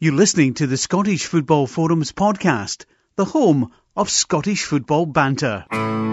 You're listening to the Scottish Football Forums podcast, the home of Scottish football banter.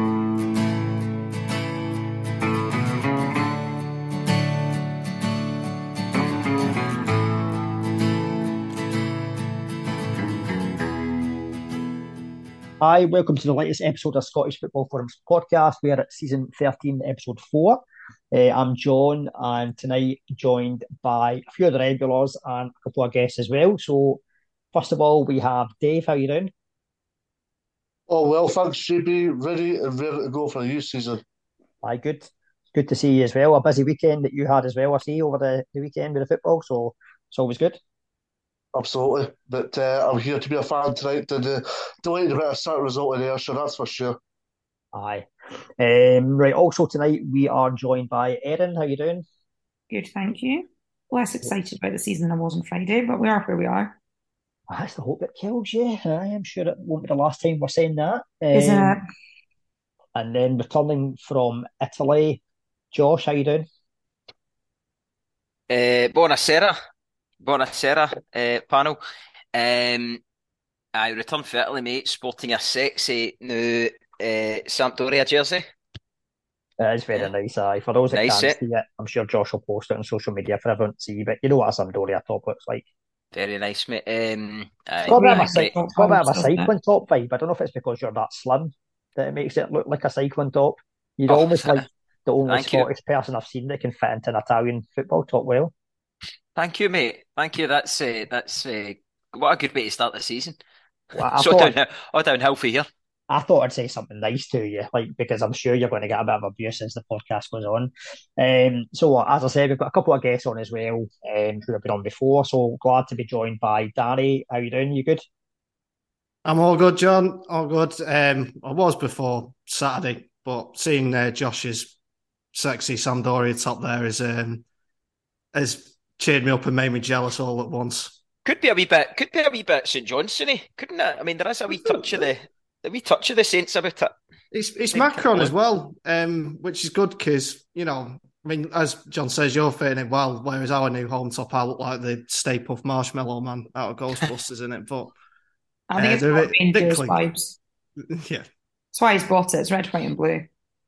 Hi, welcome to the latest episode of Scottish Football Forums podcast. We are at season 13, episode 4. I'm John, and tonight joined by a few of the regulars and a couple of guests as well. So, first of all, we have Dave. How are you doing? Oh, well, thanks, JB. Ready and ready to go for a new season. Hi, good. Good to see you as well. A busy weekend that you had as well, I see, over the weekend with the football. So, it's always good. Absolutely. But I'm here to be a fan tonight and delighted about a certain result in Ayrshire, that's for sure. Aye. Right, also tonight we are joined by Erin. How are you doing? Good, thank you. Less excited about the season than I was on Friday, but we are where we are. That's the hope it kills you. I am sure it won't be the last time we're saying that. Isn't it? And then returning from Italy, Josh, how you doing? Buonasera, buonasera, panel. I returned for Italy, mate, sporting a sexy new Sampdoria jersey. It's very Yeah, nice. For those that nice, can't see it, I'm sure Josh will post it on social media for everyone to see. But you know what a Sampdoria top looks like. very nice, mate. It's Aye, got a bit of Really a great. it's got a bit of a doesn't it? cycling top vibe. I don't know if it's because you're that slim that it makes it look like a cycling top. You're Oh, almost like the only thank you, Scottish person I've seen that can fit into an Italian football top well. thank you, mate. Thank you. That's what a good way to start the season. Well, I So thought downhill, oh, downhill for here. I thought I'd say something nice to you, like because I'm sure you're going to get a bit of abuse as the podcast goes on. So as I said, we've got a couple of guests on as well, who have been on before. So glad to be joined by Danny. How you doing? You good? I'm all good, John. All good. I was before Saturday, but seeing Josh's sexy Sampdoria top there has cheered me up and made me jealous all at once. Could be a wee bit St Johnson-y, couldn't it? I mean, there is a wee touch of the Saints about it. It's Think Macron as Cameron. well, which is good because, I mean, as John says, you're fitting it well, whereas our new home top, I look like the Stay Puft Marshmallow Man out of Ghostbusters in it, but I think it's they're got a bit Rangers clingy. vibes. Yeah. That's why he's bought it. It's red, white, and blue.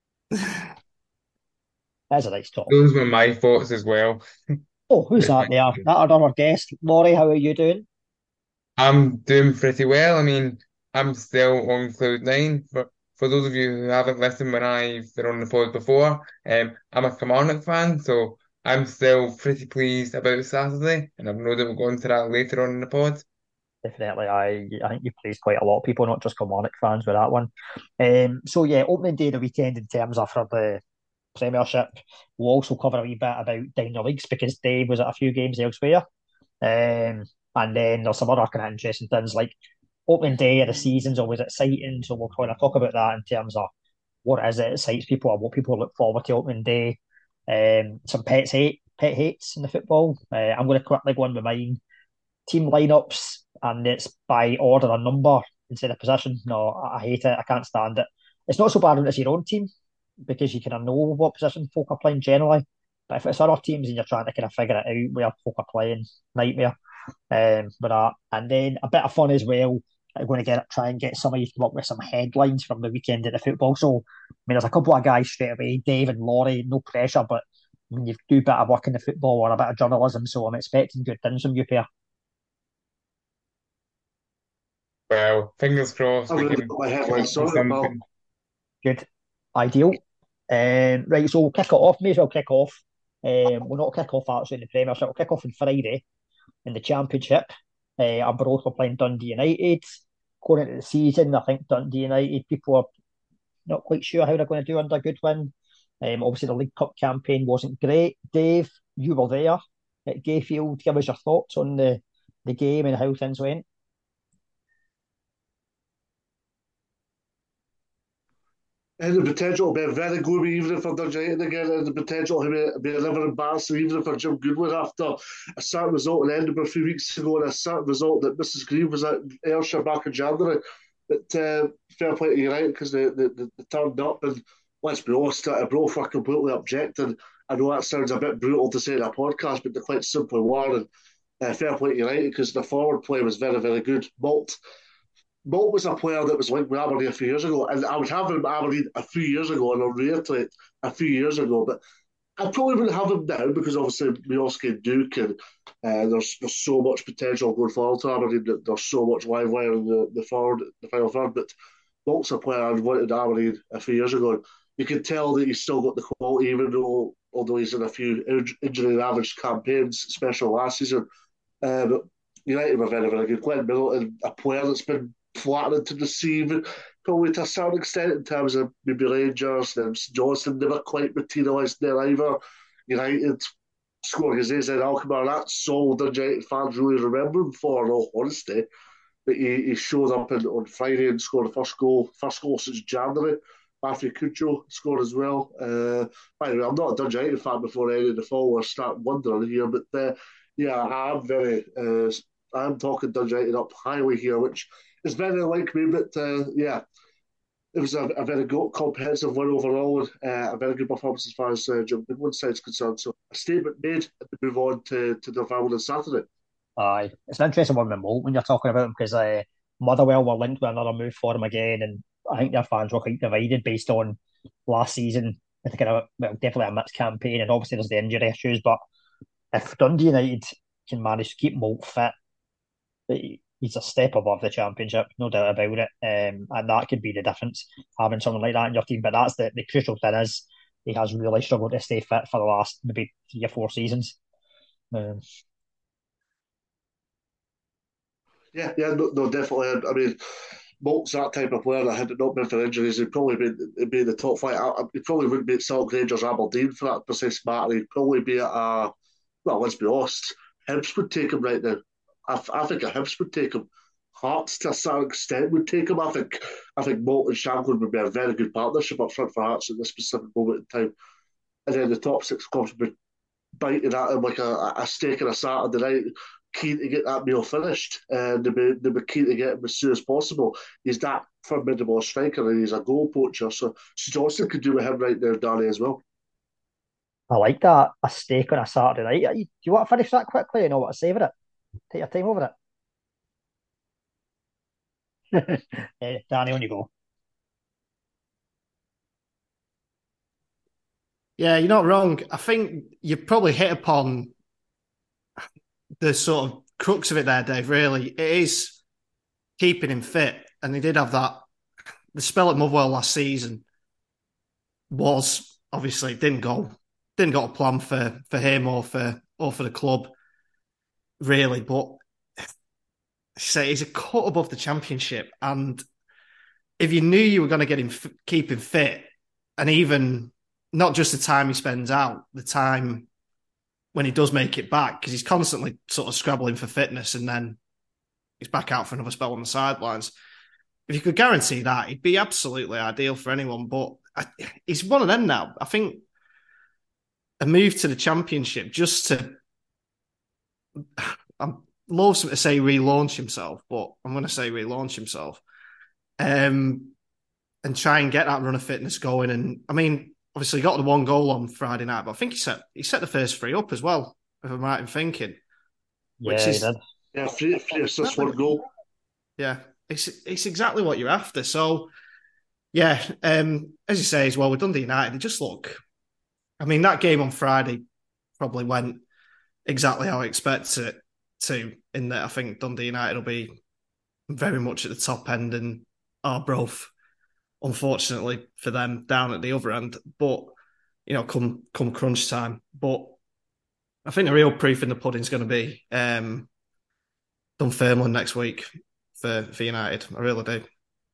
That's a nice top. Those were my thoughts as well. Oh, who's that there? That another guest, Laurie. How are you doing? I'm doing pretty well. I mean, I'm still on cloud 9. For those of you who haven't listened when I've been on the pod before, I'm a Kilmarnock fan, so I'm still pretty pleased about Saturday, and I know that we'll go into that later on in the pod. Definitely, I think you pleased quite a lot of people, not just Kilmarnock fans, with that one. So yeah, opening day of the weekend in terms of for the Premiership. We'll also cover a wee bit about down the leagues because Dave was at a few games elsewhere. And then there's some other kind of interesting things like opening day of the season's always exciting. So we'll kind of talk about that in terms of what it is that excites people and what people look forward to opening day. Some pet hates in the football. I'm going to quickly go on with mine. Team lineups, and it's by order of number instead of position. No, I hate it. I can't stand it. It's not so bad when it's your own team because you kind of know what position folk are playing generally. But if it's other teams and you're trying to kind of figure it out where folk are playing, nightmare. With that, and then a bit of fun as well. I'm going to try and get some of you to come up with some headlines from the weekend of the football. So, I mean, there's a couple of guys straight away, Dave and Laurie, no pressure, but when you do a bit of work in the football or a bit of journalism, so I'm expecting good things from you pair. Well, fingers crossed I've we already can got my come headline up with sorted, pal. something. Good, ideal. Right, so we'll kick it off. May as well kick off. We'll not kick off actually in the Premiership. We'll kick off on Friday in the Championship. Arbroath were playing Dundee United. Going into the season, I think Dundee United people are not quite sure how they're going to do under Goodwin. Obviously, the League Cup campaign wasn't great. Dave, you were there at Gayfield. Give us your thoughts on the game and how things went. And the potential to be very good, even if they're United again, and the potential to be another embarrassing, even if Jim Goodwin after a certain result in Edinburgh 3 weeks ago and a certain result that Mrs. Grieve was at Ayrshire back in January. But fair play to United because they turned up and let's be honest, both were completely objecting. I know that sounds a bit brutal to say in a podcast, but they quite simply were. And fair play to United because the forward play was very, very good. Malt was a player that was linked with Aberdeen a few years ago, and I would have him at Aberdeen a few years ago, and I'll reiterate a few years ago, but I probably wouldn't have him now because obviously Miovski and Duke, and there's so much potential going forward to Aberdeen. There's so much live wire in the final third. But Malt's a player I wanted Aberdeen a few years ago. You can tell that he's still got the quality, even although he's in a few injury ravaged campaigns, especially last season. But United were very, very good. Glenn Middleton, a player that's been flattered to deceive, probably to a certain extent in terms of maybe Rangers. Then Johnson never quite materialised there either. United scoring his AZ Alkmaar, that's all the United fans really remember him for, in all honesty. But he showed up on Friday and scored the first goal since January. Matthew Cucho scored as well. By the way, I'm not a Dundee United fan before any of the followers start wondering here, but yeah, I'm talking Dundee United up highly here, which is very like me, but yeah, it was a very good, comprehensive win overall, and a very good performance as far as Jim Goodwin's side is concerned. So a statement made to move on to the final on Saturday. Aye, it's an interesting one with Moult when you're talking about him because Motherwell were linked with another move for him again, and I think their fans were quite divided based on last season. I think definitely a mixed campaign, and obviously there's the injury issues. But if Dundee United can manage to keep Moult fit, he's a step above the Championship, no doubt about it. And that could be the difference, having someone like that in your team. But that's the crucial thing is he has really struggled to stay fit for the last maybe 3 or 4 seasons. Yeah, no, definitely. I mean, Malt's that type of player that had it not been for injuries, he'd probably be in the top five. He probably wouldn't be at Celtic, Rangers, Aberdeen for that precise matter. He'd probably be at well, let's be honest, Hibs would take him right now. I think a Hibs would take him. Hearts, to a certain extent, would take him. I think Malt and Shankland would be a very good partnership up front for Hearts at this specific moment in time. And then the top six clubs would be biting at him like a steak on a Saturday night, keen to get that meal finished, and they'd be keen to get him as soon as possible. He's that formidable striker, and he's a goal poacher. So Johnson could do with him right there, Danny, as well. I like that, a steak on a Saturday night. Do you want to finish that quickly? You know what to savour it? Take your time over it. Danny, on you go. Yeah, you're not wrong. I think you probably hit upon the sort of crux of it there, Dave, really. It is keeping him fit. And he did have that. The spell at Motherwell last season was obviously didn't go to plan for him or for the club, really. But say he's a cut above the Championship. And if you knew you were going to get him keep him fit, and even not just the time he spends out, the time when he does make it back, because he's constantly sort of scrabbling for fitness and then he's back out for another spell on the sidelines. If you could guarantee that, he'd be absolutely ideal for anyone. But he's one of them now. I think a move to the Championship just to, I'm loath to say relaunch himself, but I'm going to say relaunch himself, and try and get that run of fitness going. And I mean, obviously, he got the one goal on Friday night, but I think he set the first three up as well, if I'm right in thinking. Yeah, he did. Yeah, three assists, one goal. Yeah, it's exactly what you're after. So, yeah, as you say as well, with Dundee United, they just look. I mean, that game on Friday probably went exactly how I expected it to, in that I think Dundee United will be very much at the top end and Arbroath, unfortunately for them, down at the other end. But, you know, come crunch time. But I think the real proof in the pudding is going to be Dunfermline next week for United. I really do.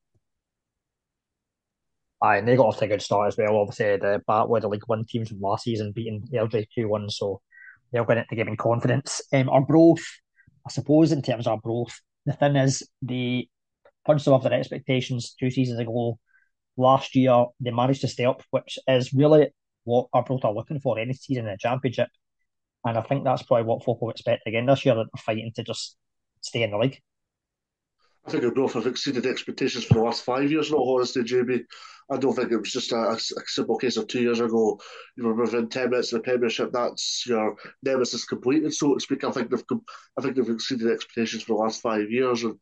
Aye, and they got off to a good start as well. Obviously, the bat with the League One teams from last season beating Airdrie 2-1, so they're going to give him confidence. Arbroath, I suppose, in terms of Arbroath, the thing is, they punched above their expectations 2 seasons ago. Last year, they managed to stay up, which is really what Arbroath are looking for any season in the Championship. And I think that's probably what folk will expect again this year, that they're fighting to just stay in the league. think Arbroath have exceeded expectations for the last 5 years, not honestly, JB. I don't think it was just a simple case of 2 years ago. You were within 10 minutes of the Premiership. That's your nemesis completed, so to speak. I think they've exceeded expectations for the last 5 years, and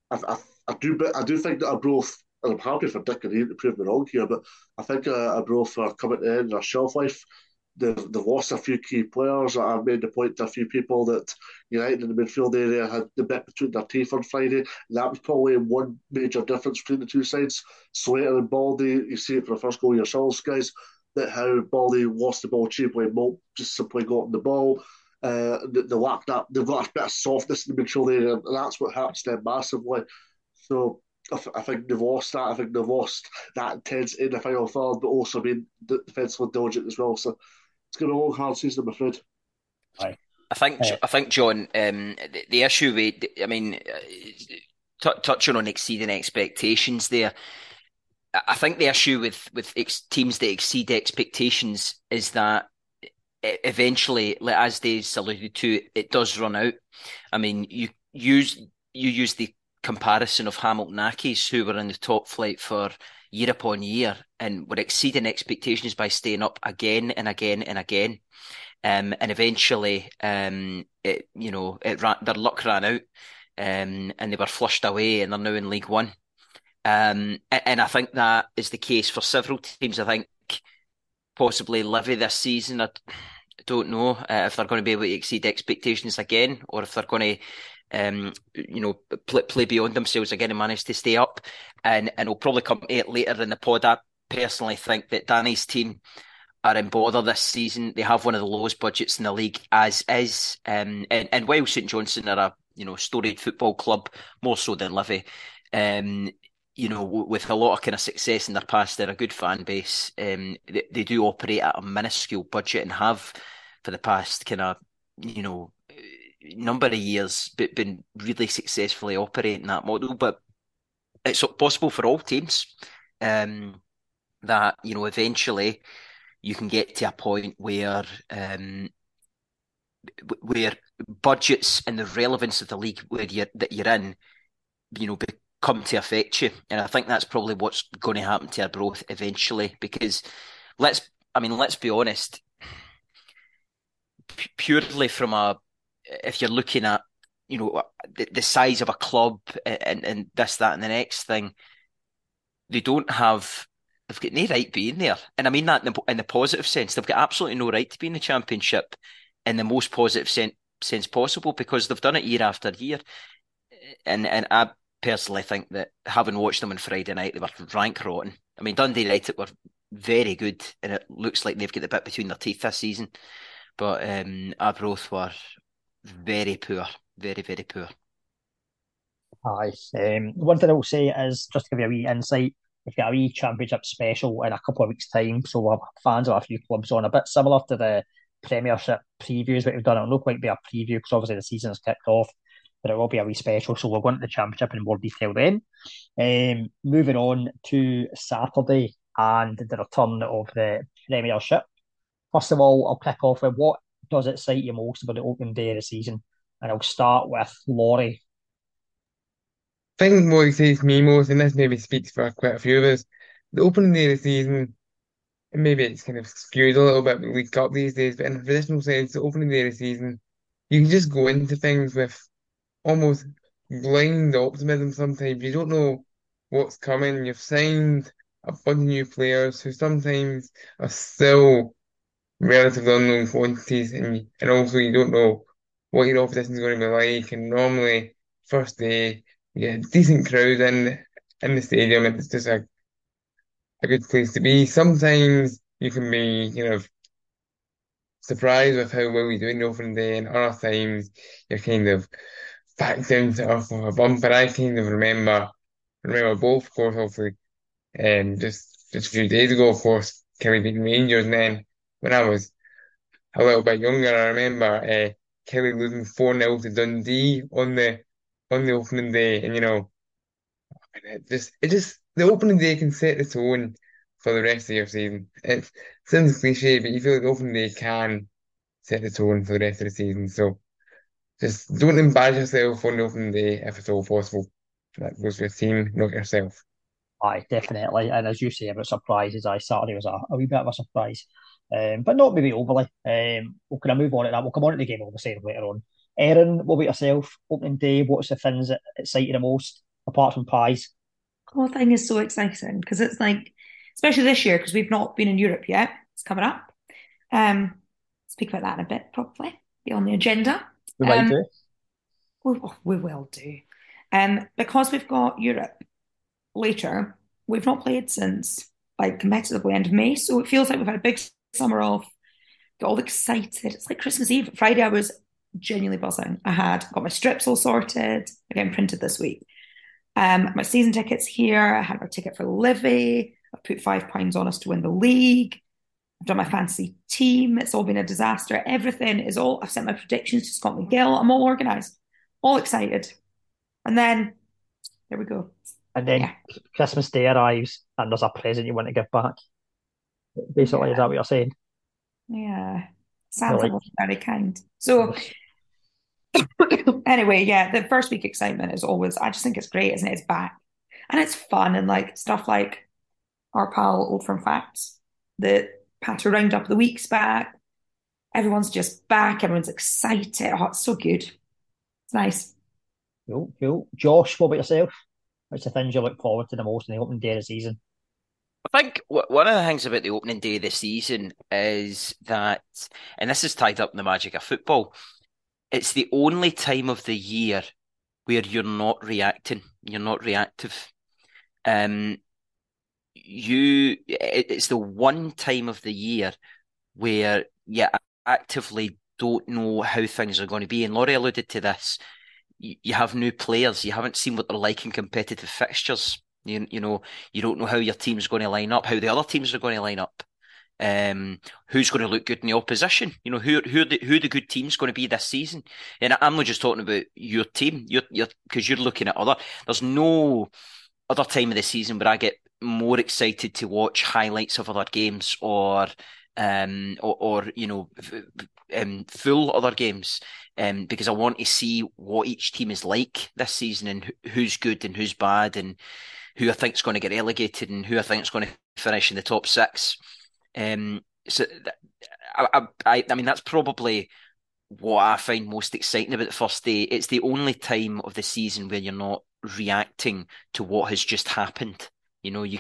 I do think that Arbroath, and I'm happy for Dick and Ian to prove me wrong here, but I think Arbroath are coming to the end of their shelf life. They've lost a few key players. I've made the point to a few people that United in the midfield area had the bit between their teeth on Friday. That was probably one major difference between the two sides. Slater and Baldy, you see it for the first goal yourselves, guys, that how Baldy lost the ball cheaply and Moult just simply got on the ball. They lack that. They've got a bit of softness in the midfield area, and that's what hurts them massively. So I think they've lost that. I think they've lost that intensity in the final third, but also been defensively diligent as well. So it's going to be a long, hard season, I'm afraid. Aye. I think, John, the issue with, I mean, touching on exceeding expectations there, I think the issue with teams that exceed expectations is that eventually, like, as Dave's alluded to, it does run out. I mean, you use the comparison of Hamilton Accies, who were in the top flight for year upon year and were exceeding expectations by staying up again and again and again. And eventually, their luck ran out, and they were flushed away, and they're now in League One. And I think that is the case for several teams. I think possibly Livy this season. I don't know if they're going to be able to exceed expectations again, or if they're going to, play beyond themselves again and manage to stay up. And we'll probably come to it later in the pod. I personally think that Danny's team are in bother this season. They have one of the lowest budgets in the league as is. And while St Johnstone are a storied football club, more so than Livy, with a lot of kind of success in their past, they're a good fan base. They do operate at a minuscule budget and have for the past kind of, number of years, but been really successfully operating that model. But it's possible for all teams that, eventually you can get to a point where budgets and the relevance of the league that you're in, come to affect you. And I think that's probably what's going to happen to Arbroath eventually, because let's be honest, purely from if you're looking at, the size of a club and this, that, and the next thing, they've got no right being there. And I mean that in the positive sense. They've got absolutely no right to be in the Championship in the most positive sense possible, because they've done it year after year. And I personally think that, having watched them on Friday night, they were rank rotten. I mean, Dundee United were very good, and it looks like they've got the bit between their teeth this season. But Arbroath were very poor, very, very poor. Aye. One thing I will say is, just to give you a wee insight, we've got a wee Championship special in a couple of weeks' time, so we'll have fans of a few clubs on, a bit similar to the Premiership previews that we've done. It'll not quite be a preview because obviously the season's kicked off, but it will be a wee special, so we'll go into the Championship in more detail then. Moving on to Saturday and the return of the Premiership. First of all, I'll kick off with, what does excite you most about the opening day of the season? And I'll start with Laurie. I think what excites me most, and this maybe speaks for quite a few of us, the opening day of the season, and maybe it's kind of skewed a little bit with League Cup these days, but in a traditional sense, the opening day of the season, you can just go into things with almost blind optimism sometimes. You don't know what's coming. You've signed a bunch of new players who sometimes are still relatively unknown quantities, and also you don't know what your opposition is going to be like. And normally, first day, you get a decent crowd in the stadium, and it's just a good place to be. Sometimes you can be, surprised with how well you do in the opening day, and other times you're kind of back down to earth with a bump. But I kind of remember both, of course, hopefully, just a few days ago, of course, Kelly beating Rangers, and then when I was a little bit younger, I remember Kelly losing 4-0 to Dundee on the opening day, and the opening day can set the tone for the rest of your season. It sounds cliche, but you feel like the opening day can set the tone for the rest of the season. So just don't embarrass yourself on the opening day if it's all possible. that goes with the team, not yourself. Aye, definitely. And as you say about surprises, Saturday was a wee bit of a surprise. But not maybe overly. We'll kind of move on to that. We'll come on to the game obviously later on. Erin, what about yourself? Opening day, what's the things that excite you the most, apart from pies? The whole thing is so exciting because it's like, especially this year, because we've not been in Europe yet. It's coming up. Speak about that in a bit, probably. Be on the agenda. We might do. We will do. Because we've got Europe later, we've not played since like competitively end of May. So it feels like we've had a big summer off, got all excited. It's like Christmas Eve. Friday, I was genuinely buzzing. Got my strips all sorted, again printed this week. My season tickets here. I had my ticket for Livy. I've put £5 on us to win the league. I've done my fantasy team. It's all been a disaster. Everything is all. I've sent my predictions to Scott McGill. I'm all organised, all excited. And then there we go. And then Christmas Day arrives and there's a present you want to give back. Basically, is that what you're saying? Yeah. Santa was very kind. So anyway, the first week excitement is always, I just think it's great, isn't it? It's back. And it's fun and like stuff like our pal Old Firm Facts, the Patter Roundup of the Week's back. Everyone's just back. Everyone's excited. Oh, it's so good. It's nice. Cool. Josh, what about yourself? What's the things you look forward to the most in the opening day of the season? I think one of the things about the opening day of the season is that, and this is tied up in the magic of football, it's the only time of the year where you're not reacting, you're not reactive. It's the one time of the year where you actively don't know how things are going to be. And Laurie alluded to this. You have new players. You haven't seen what they're like in competitive fixtures. You know, you don't know how your team's going to line up, how the other teams are going to line up. Who's going to look good in the opposition? You know, who the good team's going to be this season? And I'm not just talking about your team. Because you're looking at other. There's no other time of the season where I get more excited to watch highlights of other games or full other games. Because I want to see what each team is like this season and who's good and who's bad and who I think is going to get relegated and who I think is going to finish in the top six. So I mean that's probably what I find most exciting about the first day. It's the only time of the season where you're not reacting to what has just happened. You know,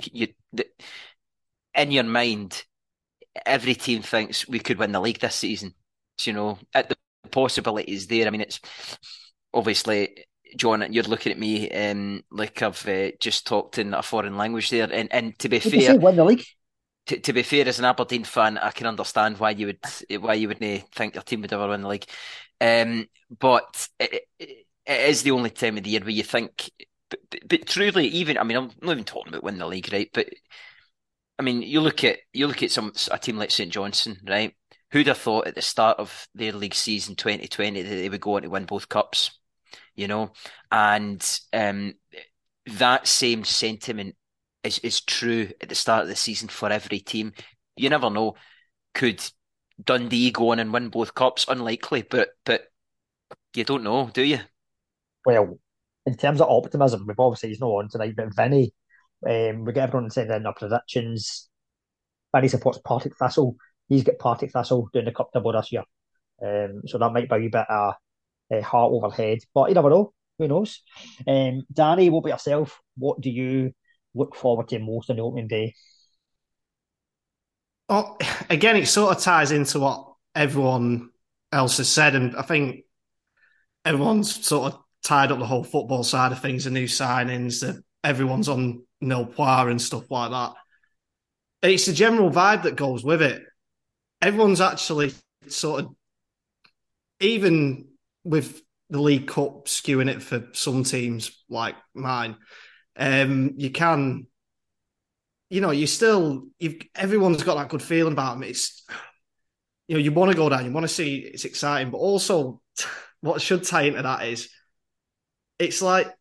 in your mind, every team thinks we could win the league this season. You know, the possibility is there. I mean, it's obviously, John, you're looking at me like I've just talked in a foreign language there. And to be fair, win the league. To be fair, as an Aberdeen fan, I can understand why you wouldn't think your team would ever win the league. But it is the only time of the year where you think. But truly, even I mean, I'm not even talking about winning the league, right? But I mean, you look at a team like St Johnstone, right? Who'd have thought at the start of their league season 2020 that they would go on to win both cups, you know? And that same sentiment is true at the start of the season for every team. You never know. Could Dundee go on and win both cups? Unlikely, but you don't know, do you? Well, in terms of optimism, we've obviously he's not on tonight, but Vinny, we get everyone sending in their predictions. Vinny supports Partick Thistle. He's got Partick Thistle doing the cup double this year. So that might be a wee bit of heart over head, but you never know. Who knows? Danny, what about yourself? What do you look forward to most on the opening day? Oh, again, it sort of ties into what everyone else has said, and I think everyone's sort of tied up the whole football side of things, the new signings, that everyone's on nil poir and stuff like that. It's the general vibe that goes with it. Everyone's actually sort of, even with the League Cup skewing it for some teams like mine, you can, you know, everyone's got that good feeling about them. It's, you know, you want to go down, you want to see it's exciting, but also what should tie into that is it's like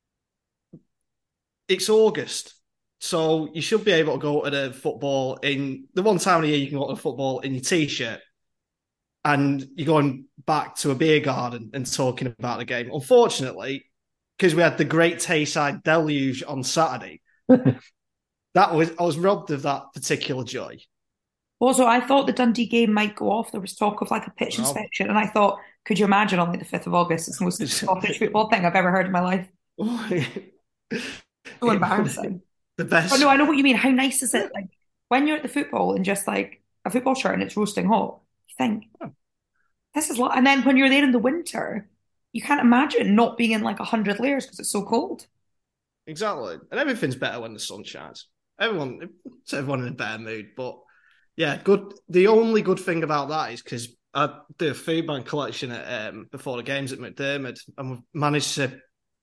it's August, so you should be able to go to the football in the one time of the year you can go to the football in your t-shirt, and you're going back to a beer garden and talking about the game. Unfortunately, because we had the Great Tayside deluge on Saturday. I was robbed of that particular joy. Also, I thought the Dundee game might go off. There was talk of like a pitch inspection, and I thought, could you imagine on like the 5th of August? It's the most Scottish football thing I've ever heard in my life. So embarrassing. The best. But no, I know what you mean. How nice is it? Like when you're at the football and just like a football shirt and it's roasting hot, you think, this is and then when you're there in the winter, you can't imagine not being in like 100 layers because it's so cold. Exactly. And everything's better when the sun shines. Everyone in a better mood. But yeah, good. The only good thing about that is because I do a food bank collection at before the games at McDermott, and we've managed to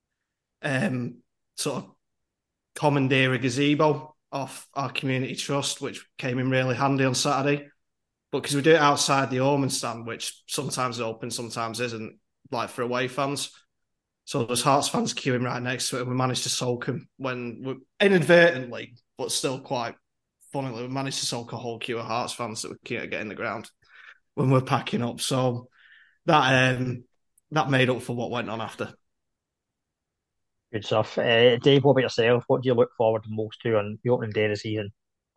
sort of commandeer a gazebo off our community trust, which came in really handy on Saturday. But because we do it outside the Ormond stand, which sometimes is open, sometimes isn't, like for away fans. So there's Hearts fans queuing right next to it, and we managed to soak them when we inadvertently, but still quite funnily, we managed to soak a whole queue of Hearts fans that we can't get in the ground when we're packing up. So that made up for what went on after. Good stuff. Dave, what about yourself? What do you look forward to most to on the opening day of the season?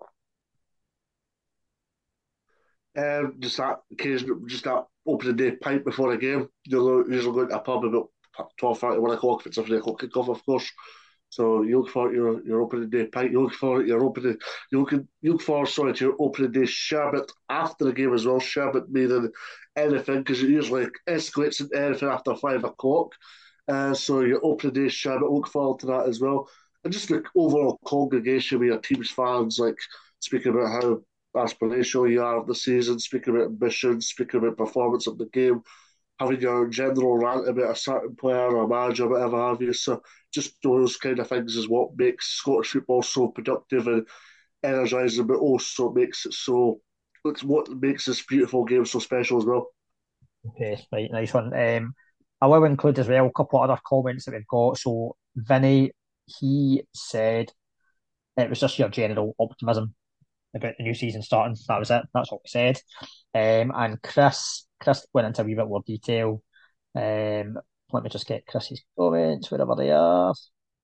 Just that opening day pint before a game. You'll usually go to a pub about 12:30, 1 o'clock if it's a 3 o'clock kickoff, of course. So you look for your opening day pint. You look for to your opening day sherbet after the game as well. Sherbet meaning anything, because it usually escalates into anything after 5 o'clock. So your opening day sherbet, look forward to that as well. And just the overall congregation with your team's fans, like speaking about how aspirational you are of the season, speaking about ambition, speaking about performance of the game, having your general rant about a certain player or manager, whatever have you. So just those kind of things is what makes Scottish football so productive and energising, but also makes it so. It's what makes this beautiful game so special as well. Okay, right, nice one. I will include as well a couple of other comments that we've got. So Vinny, he said it was just your general optimism about the new season starting. That was it. That's what we said. And Chris went into a wee bit more detail. Let me just get Chris's comments wherever they are.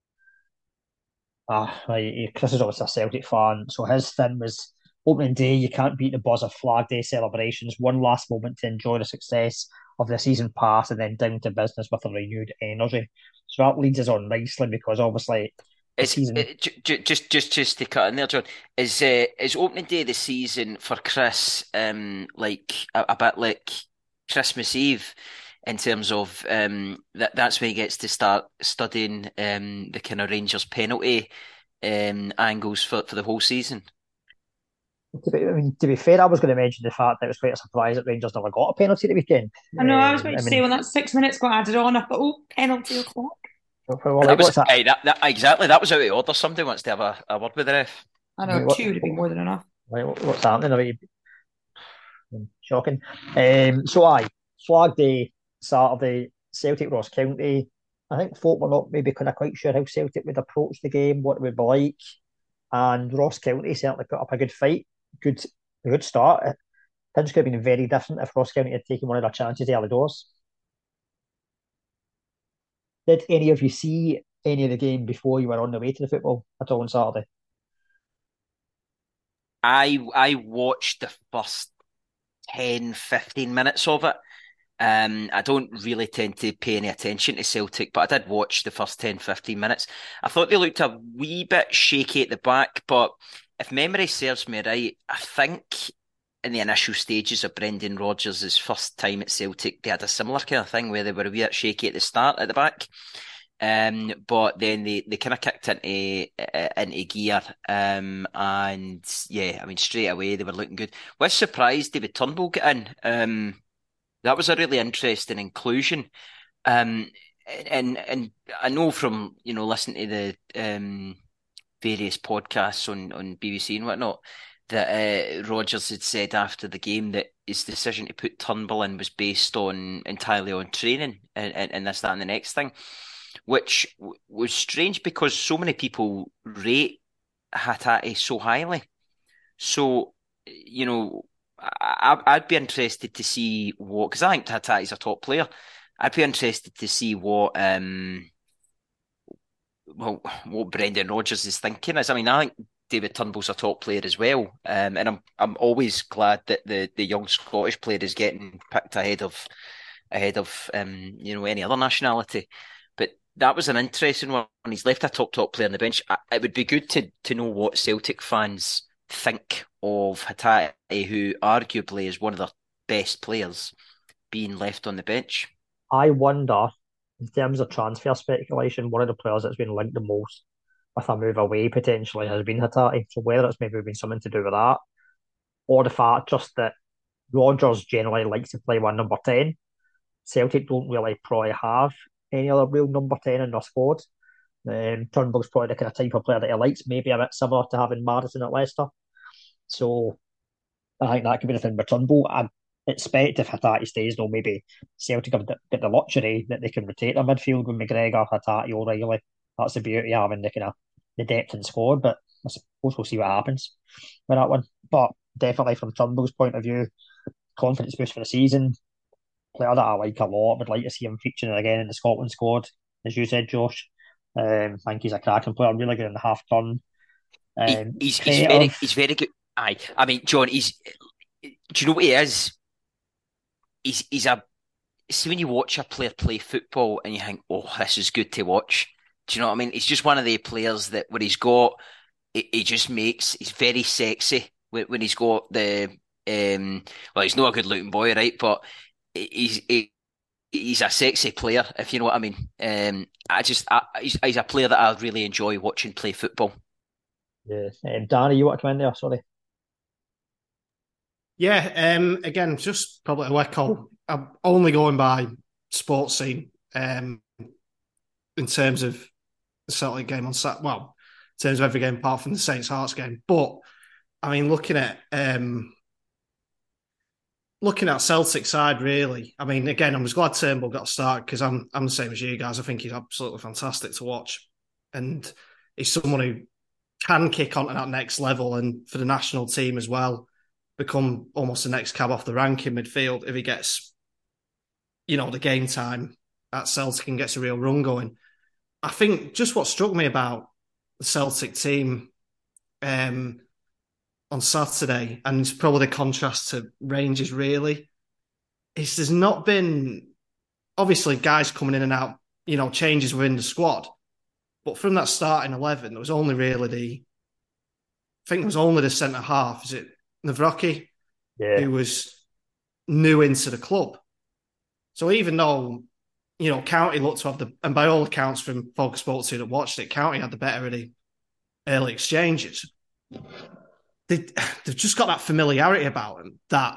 Right, Chris is obviously a Celtic fan, so his thing was opening day. You can't beat the buzz of Flag Day celebrations. One last moment to enjoy the success of the season pass, and then down to business with a renewed energy. So that leads us on nicely because obviously the season. Just to cut in there, John, is opening day of the season for Chris like a bit like Christmas Eve in terms of that's when he gets to start studying the kind of Rangers penalty angles for the whole season. To be fair, I was going to mention the fact that it was quite a surprise that Rangers never got a penalty at the weekend. I know, I was about to say when that 6 minutes got added on, I thought, oh, penalty o'clock. Well, like, exactly. That was out of order. Somebody wants to have a word with the ref. I know, 2 would have been more than enough. What's happening? Shocking. Flag Day, Saturday, Celtic Ross County. I think folk were not maybe kind of quite sure how Celtic would approach the game, what it would be like. And Ross County certainly put up a good fight, a good start. Things could have been very different if Ross County had taken one of their chances early doors. Did any of you see any of the game before you were on the way to the football at all on Saturday? I watched the first 10, 15 minutes of it. I don't really tend to pay any attention to Celtic, but I did watch the first 10, 15 minutes. I thought they looked a wee bit shaky at the back, but if memory serves me right, I think in the initial stages of Brendan Rodgers' first time at Celtic, they had a similar kind of thing where they were a wee bit shaky at the start at the back. But then they kind of kicked into gear, and yeah, I mean straight away they were looking good. Was surprised David Turnbull got in. That was a really interesting inclusion. And I know from listening to the various podcasts on BBC and whatnot that Rodgers had said after the game that his decision to put Turnbull in was based entirely on training and this, that, and the next thing, which was strange because so many people rate Hatate so highly. So, I'd be interested to see what, because I think Hatate is a top player. I'd be interested to see what well, what Brendan Rodgers is thinking is. I mean, I think David Turnbull's a top player as well, and I'm always glad that the young Scottish player is getting picked ahead of any other nationality. But that was an interesting one. He's left a top player on the bench. It would be good to know what Celtic fans think of Hatate, who arguably is one of their best players, being left on the bench. I wonder, in terms of transfer speculation, one of the players that's been linked the most with a move away potentially has been Hatate. So whether it's maybe been something to do with that, or the fact just that Rodgers generally likes to play one number 10. Celtic don't really probably have any other real number 10 in their squad. Turnbull's probably the kind of type of player that he likes, maybe a bit similar to having Maddison at Leicester. So I think that could be the thing with Turnbull. I expect if Hatate stays, though, maybe Celtic have got the luxury that they can rotate their midfield with McGregor, Hatate, O'Reilly. That's the beauty of having the kind of the depth in squad. But I suppose we'll see what happens with that one. But definitely from Turnbull's point of view, confidence boost for the season. Player that I like a lot. Would like to see him featuring again in the Scotland squad, as you said, Josh. I think he's a cracking player, really good in the half turn. He's very good. Aye, I mean, John, do you know what he is? He's a. See, when you watch a player play football and you think, oh, this is good to watch. Do you know what I mean? He's just one of the players that when he's got, he just makes. He's very sexy when he's got the. Well, he's not a good looking boy, right? But he's a sexy player, if you know what I mean. He's a player that I really enjoy watching play football. Yeah, Danny, you want to come in there? Sorry. Yeah, again, just probably a echo. I'm only going by sports scene in terms of the Celtic game on Saturday. Well, in terms of every game apart from the Saints Hearts game. But I mean, looking at Celtic side, really. I mean, again, I was glad Turnbull got started because I'm the same as you guys. I think he's absolutely fantastic to watch, and he's someone who can kick on to that next level, and for the national team as well, become almost the next cab off the rank in midfield if he gets, the game time at Celtic and gets a real run going. I think just what struck me about the Celtic team on Saturday, and it's probably the contrast to Rangers really, is there's not been, obviously guys coming in and out, changes within the squad, but from that starting 11, there was only really the centre half. Is it Navrocki? Yeah. Who was new into the club. So even though, County looked to have and by all accounts from Focus Sports that watched it, County had the better of the early exchanges. They've just got that familiarity about them that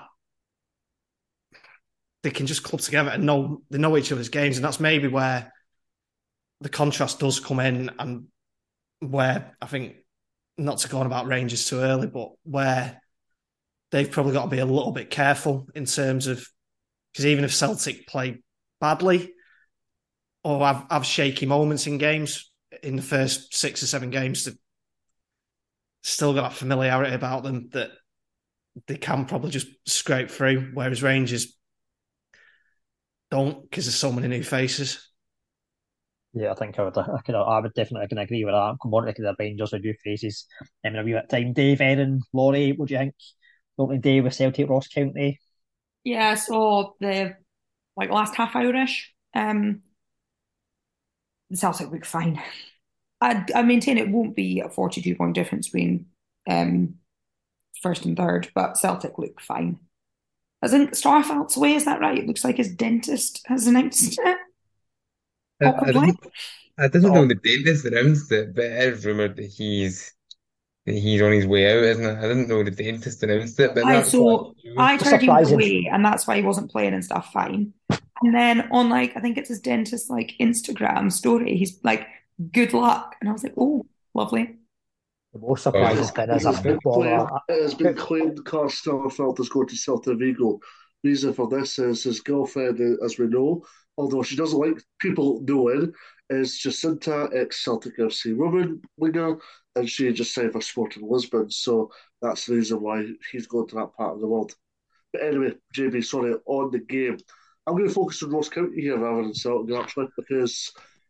they can just club together and they know each other's games, and that's maybe where the contrast does come in, and where I think, not to go on about Rangers too early, but where they've probably got to be a little bit careful in terms of, because even if Celtic play badly or have shaky moments in games in the first 6 or 7 games, they've still got that familiarity about them that they can probably just scrape through, whereas Rangers don't, because there's so many new faces. Yeah, I think I would definitely can agree with that. Come on to the Rangers with new faces. In a wee bit of time. Dave, Erin, Laurie, what do you think? Opening day with Celtic Ross County. Yeah, so the last half hour-ish, the Celtic look fine. I maintain it won't be a 42-point difference between first and third, but Celtic look fine. I think Starfelt's away, is that right? It looks like his dentist has announced it. I doesn't know the dentist announced it, but it is rumoured that he's on his way out, isn't it? I didn't know the dentist announced it, but I'd heard he was away, and that's why he wasn't playing and stuff. Fine. And then on I think it's his dentist Instagram story, he's like, "Good luck," and I was like, "Oh, lovely." The most surprising thing is a footballer. It has been claimed Carl Starfelt is going to Celta Vigo. Reason for this is his girlfriend, as we know, although she doesn't like people knowing, is Jacinta, ex-Celtic FC woman winger, and she just signed for Sporting Lisbon. So that's the reason why he's going to that part of the world. But anyway, JB, sorry, on the game. I'm going to focus on Ross County here rather than Celtic, actually, because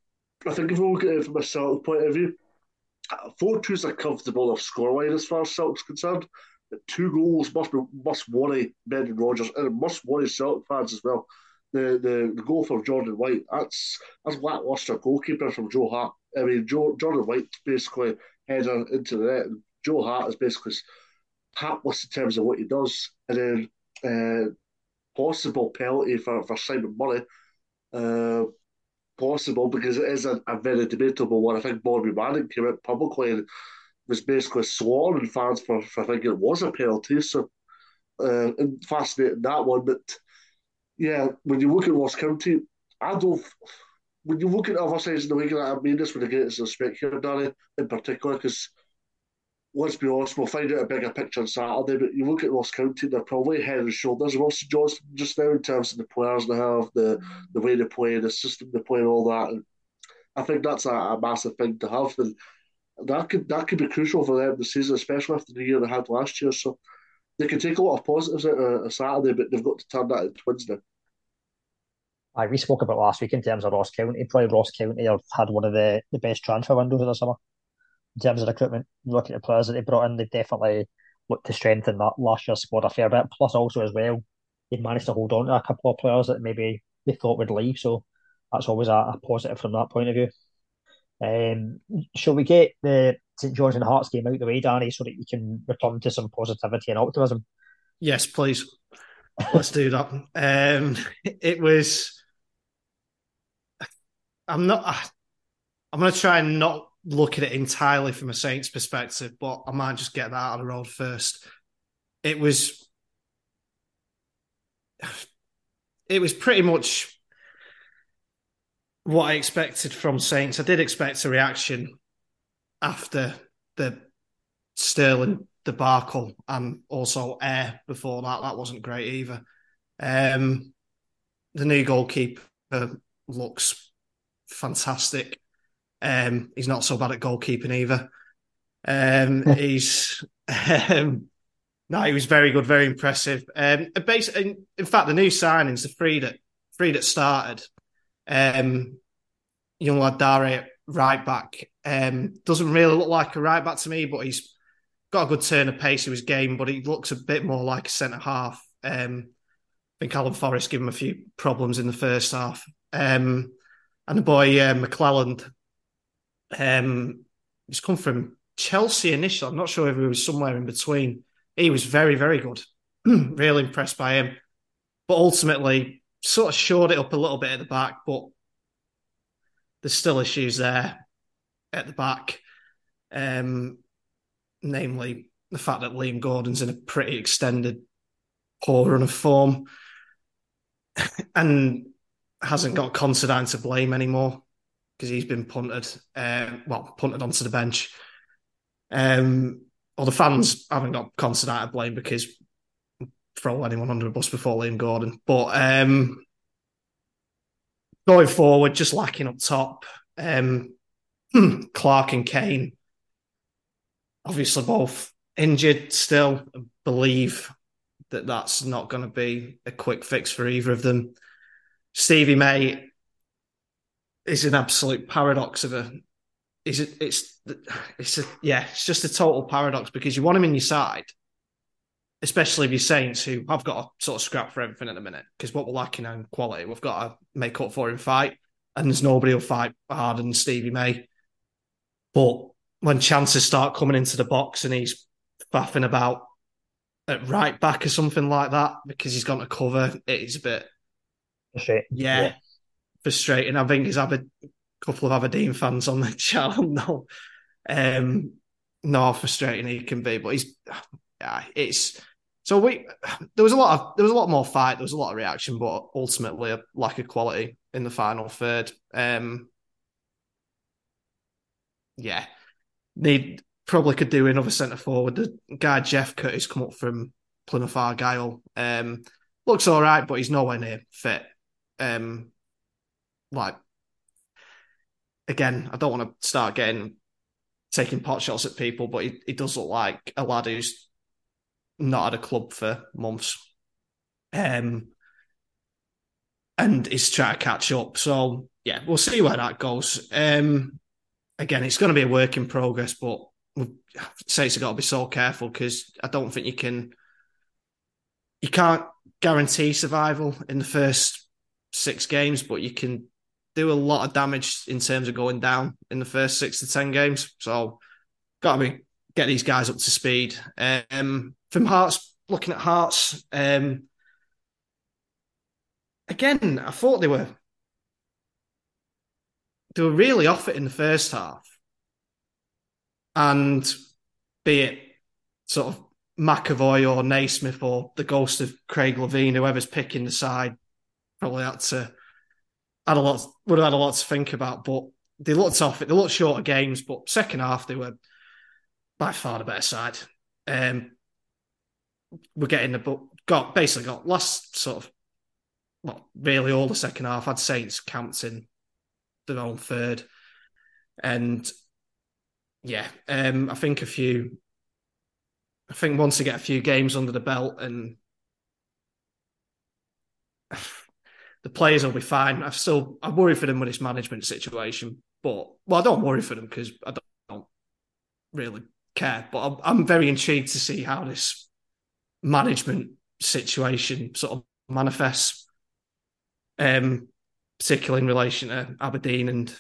I think if we look at it from a Celtic point of view, 4-2 is a comfortable enough scoreline as far as Celtic's concerned. But 2 goals must worry Brendan Rodgers and it must worry Celtic fans as well. The goal from Jordan White, that's lacklustre goalkeeper from Joe Hart. I mean, Jordan White basically header into the net. And Joe Hart is basically hapless in terms of what he does. And then possible penalty for Simon Murray. Uh, Possible because it is a very debatable one. I think Bobby Madden came out publicly and was basically slaughtering fans for thinking it was a penalty. So fascinating that one. But yeah, when you look at Ross County, I don't. When you look at other sides of the league, I mean this with the greatest respect here, Danny, in particular, because let's be honest, we'll find out a bigger picture on Saturday. But you look at Ross County, they're probably head and shoulders above St Johnstone just now in terms of the players they have, the way they play, the system they play, and all that. And I think that's a massive thing to have. And that could be crucial for them this season, especially after the year they had last year. So they can take a lot of positives out of Saturday, but they've got to turn that into wins now. We spoke about last week in terms of Ross County. Probably Ross County have had one of the best transfer windows of the summer in terms of recruitment. Looking at the players that they brought in, they definitely looked to strengthen that last year's squad a fair bit. Plus, also as well, they managed to hold on to a couple of players that maybe they thought would leave. So that's always a positive from that point of view. Shall we get the St John's and Hearts game out the way, Danny, so that you can return to some positivity and optimism? Yes, please. Let's do that. It was. I'm going to try and not look at it entirely from a Saints perspective, but I might just get that out of the road first. It was pretty much what I expected from Saints. I did expect a reaction after the Sterling debacle and also Ayr before that. That wasn't great either. The new goalkeeper looks fantastic. He's not so bad at goalkeeping either. He was very good, very impressive. Basically, in fact, the new signings, the three that started, young lad Dare, right back, doesn't really look like a right back to me, but he's got a good turn of pace to his game, but he looks a bit more like a centre half. I think Alan Forrest gave him a few problems in the first half. And the boy McClelland, he's come from Chelsea initially. I'm not sure if he was somewhere in between. He was very, very good. Really impressed by him. But ultimately, sort of shored it up a little bit at the back, but there's still issues there at the back. Namely, the fact that Liam Gordon's in a pretty extended poor run of form and hasn't got Considine to blame anymore because he's been punted onto the bench. Or the fans haven't got Considine to blame because throw anyone under the bus before Liam Gordon. But going forward, just lacking up top. Clark and Kane, obviously both injured still. I believe that that's not going to be a quick fix for either of them. Stevie May is an absolute paradox of it's just a total paradox because you want him in your side, especially if you're Saints who have got to sort of scrap for everything at the minute because what we're lacking in quality, we've got to make up for in fight, and there's nobody who'll fight harder than Stevie May. But when chances start coming into the box and he's faffing about at right back or something like that because he's gone to cover, it is a bit frustrating. I think he's had a couple of Aberdeen fans on the channel know how frustrating he can be, but there was a lot more fight, there was a lot of reaction, but ultimately a lack of quality in the final third. They probably could do another centre forward. The guy Jeff Curtis come up from Plymouth Argyle. Looks all right, but he's nowhere near fit. Again, I don't want to start taking pot shots at people, but he does look like a lad who's not had a club for months. And he's trying to catch up. So yeah, we'll see where that goes. Again, it's going to be a work in progress, but Saints have got to be so careful because I don't think you can't guarantee survival in the first 6 games, but you can do a lot of damage in terms of going down in the first 6 to 10 games. So, got to get these guys up to speed. From Hearts, looking at Hearts, again, I thought they were really off it in the first half, and be it sort of McAvoy or Naismith or the ghost of Craig Levein, whoever's picking the side, probably would have had a lot to think about. But they looked off it. They looked short of games, but second half they were by far the better side. We're getting got last sort of, well, really all the second half had Saints camped in their own third, and yeah, I think once they get a few games under the belt and the players will be fine. I worry for them with this management situation, but I don't worry for them because I don't really care. But I'm very intrigued to see how this management situation sort of manifests, particularly in relation to Aberdeen and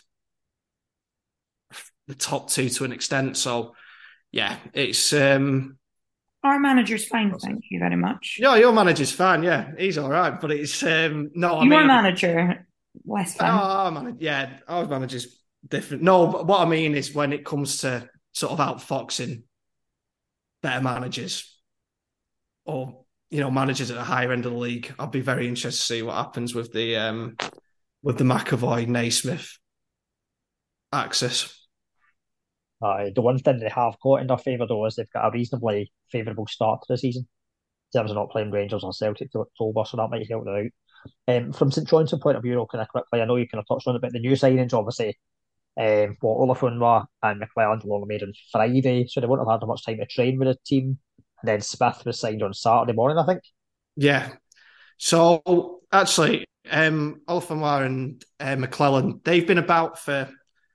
the top 2 to an extent. So, yeah, it's our manager's fine, thank you very much. Yeah, your manager's fine. Yeah, he's all right, but it's no. Your manager, less fun. Our manager's different. No, but what I mean is when it comes to sort of outfoxing better managers, or managers at the higher end of the league, I'll be very interested to see what happens with the McAvoy Naismith axis. The one thing they have got in their favour, though, is they've got a reasonably favourable start to the season. In terms of not playing Rangers or Celtic till October, so that might help them out. From St John's point of view, kind of quickly, I know you kind of touched on it, but the new signings, obviously, Olafunwa and McClelland were only made on Friday, so they wouldn't have had much time to train with the team. And then Smith was signed on Saturday morning, I think. Yeah. So, actually, Olafunwa and McClelland, they've been about for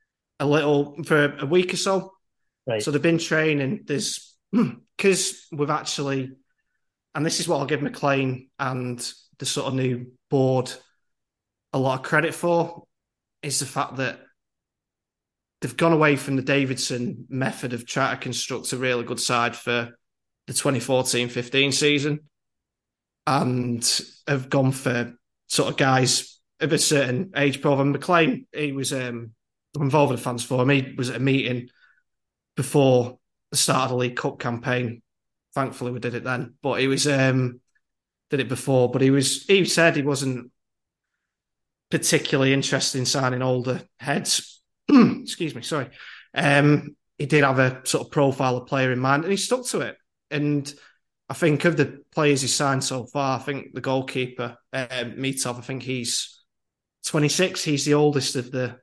a week or so. Right. So they've been training. Because we've actually, and this is what I'll give McLean and the sort of new board a lot of credit for, is the fact that they've gone away from the Davidson method of trying to construct a really good side for the 2014-15 season, and have gone for sort of guys of a certain age profile. McLean, he was involved with the fans forum. He was at a meeting before the start of the League Cup campaign. Thankfully, we did it then, but he was did it before. But he said he wasn't particularly interested in signing older heads. Excuse me, sorry. He did have a sort of profile of player in mind, and he stuck to it. And I think of the players he's signed so far, I think the goalkeeper, Mitov, I think he's 26. He's the oldest of the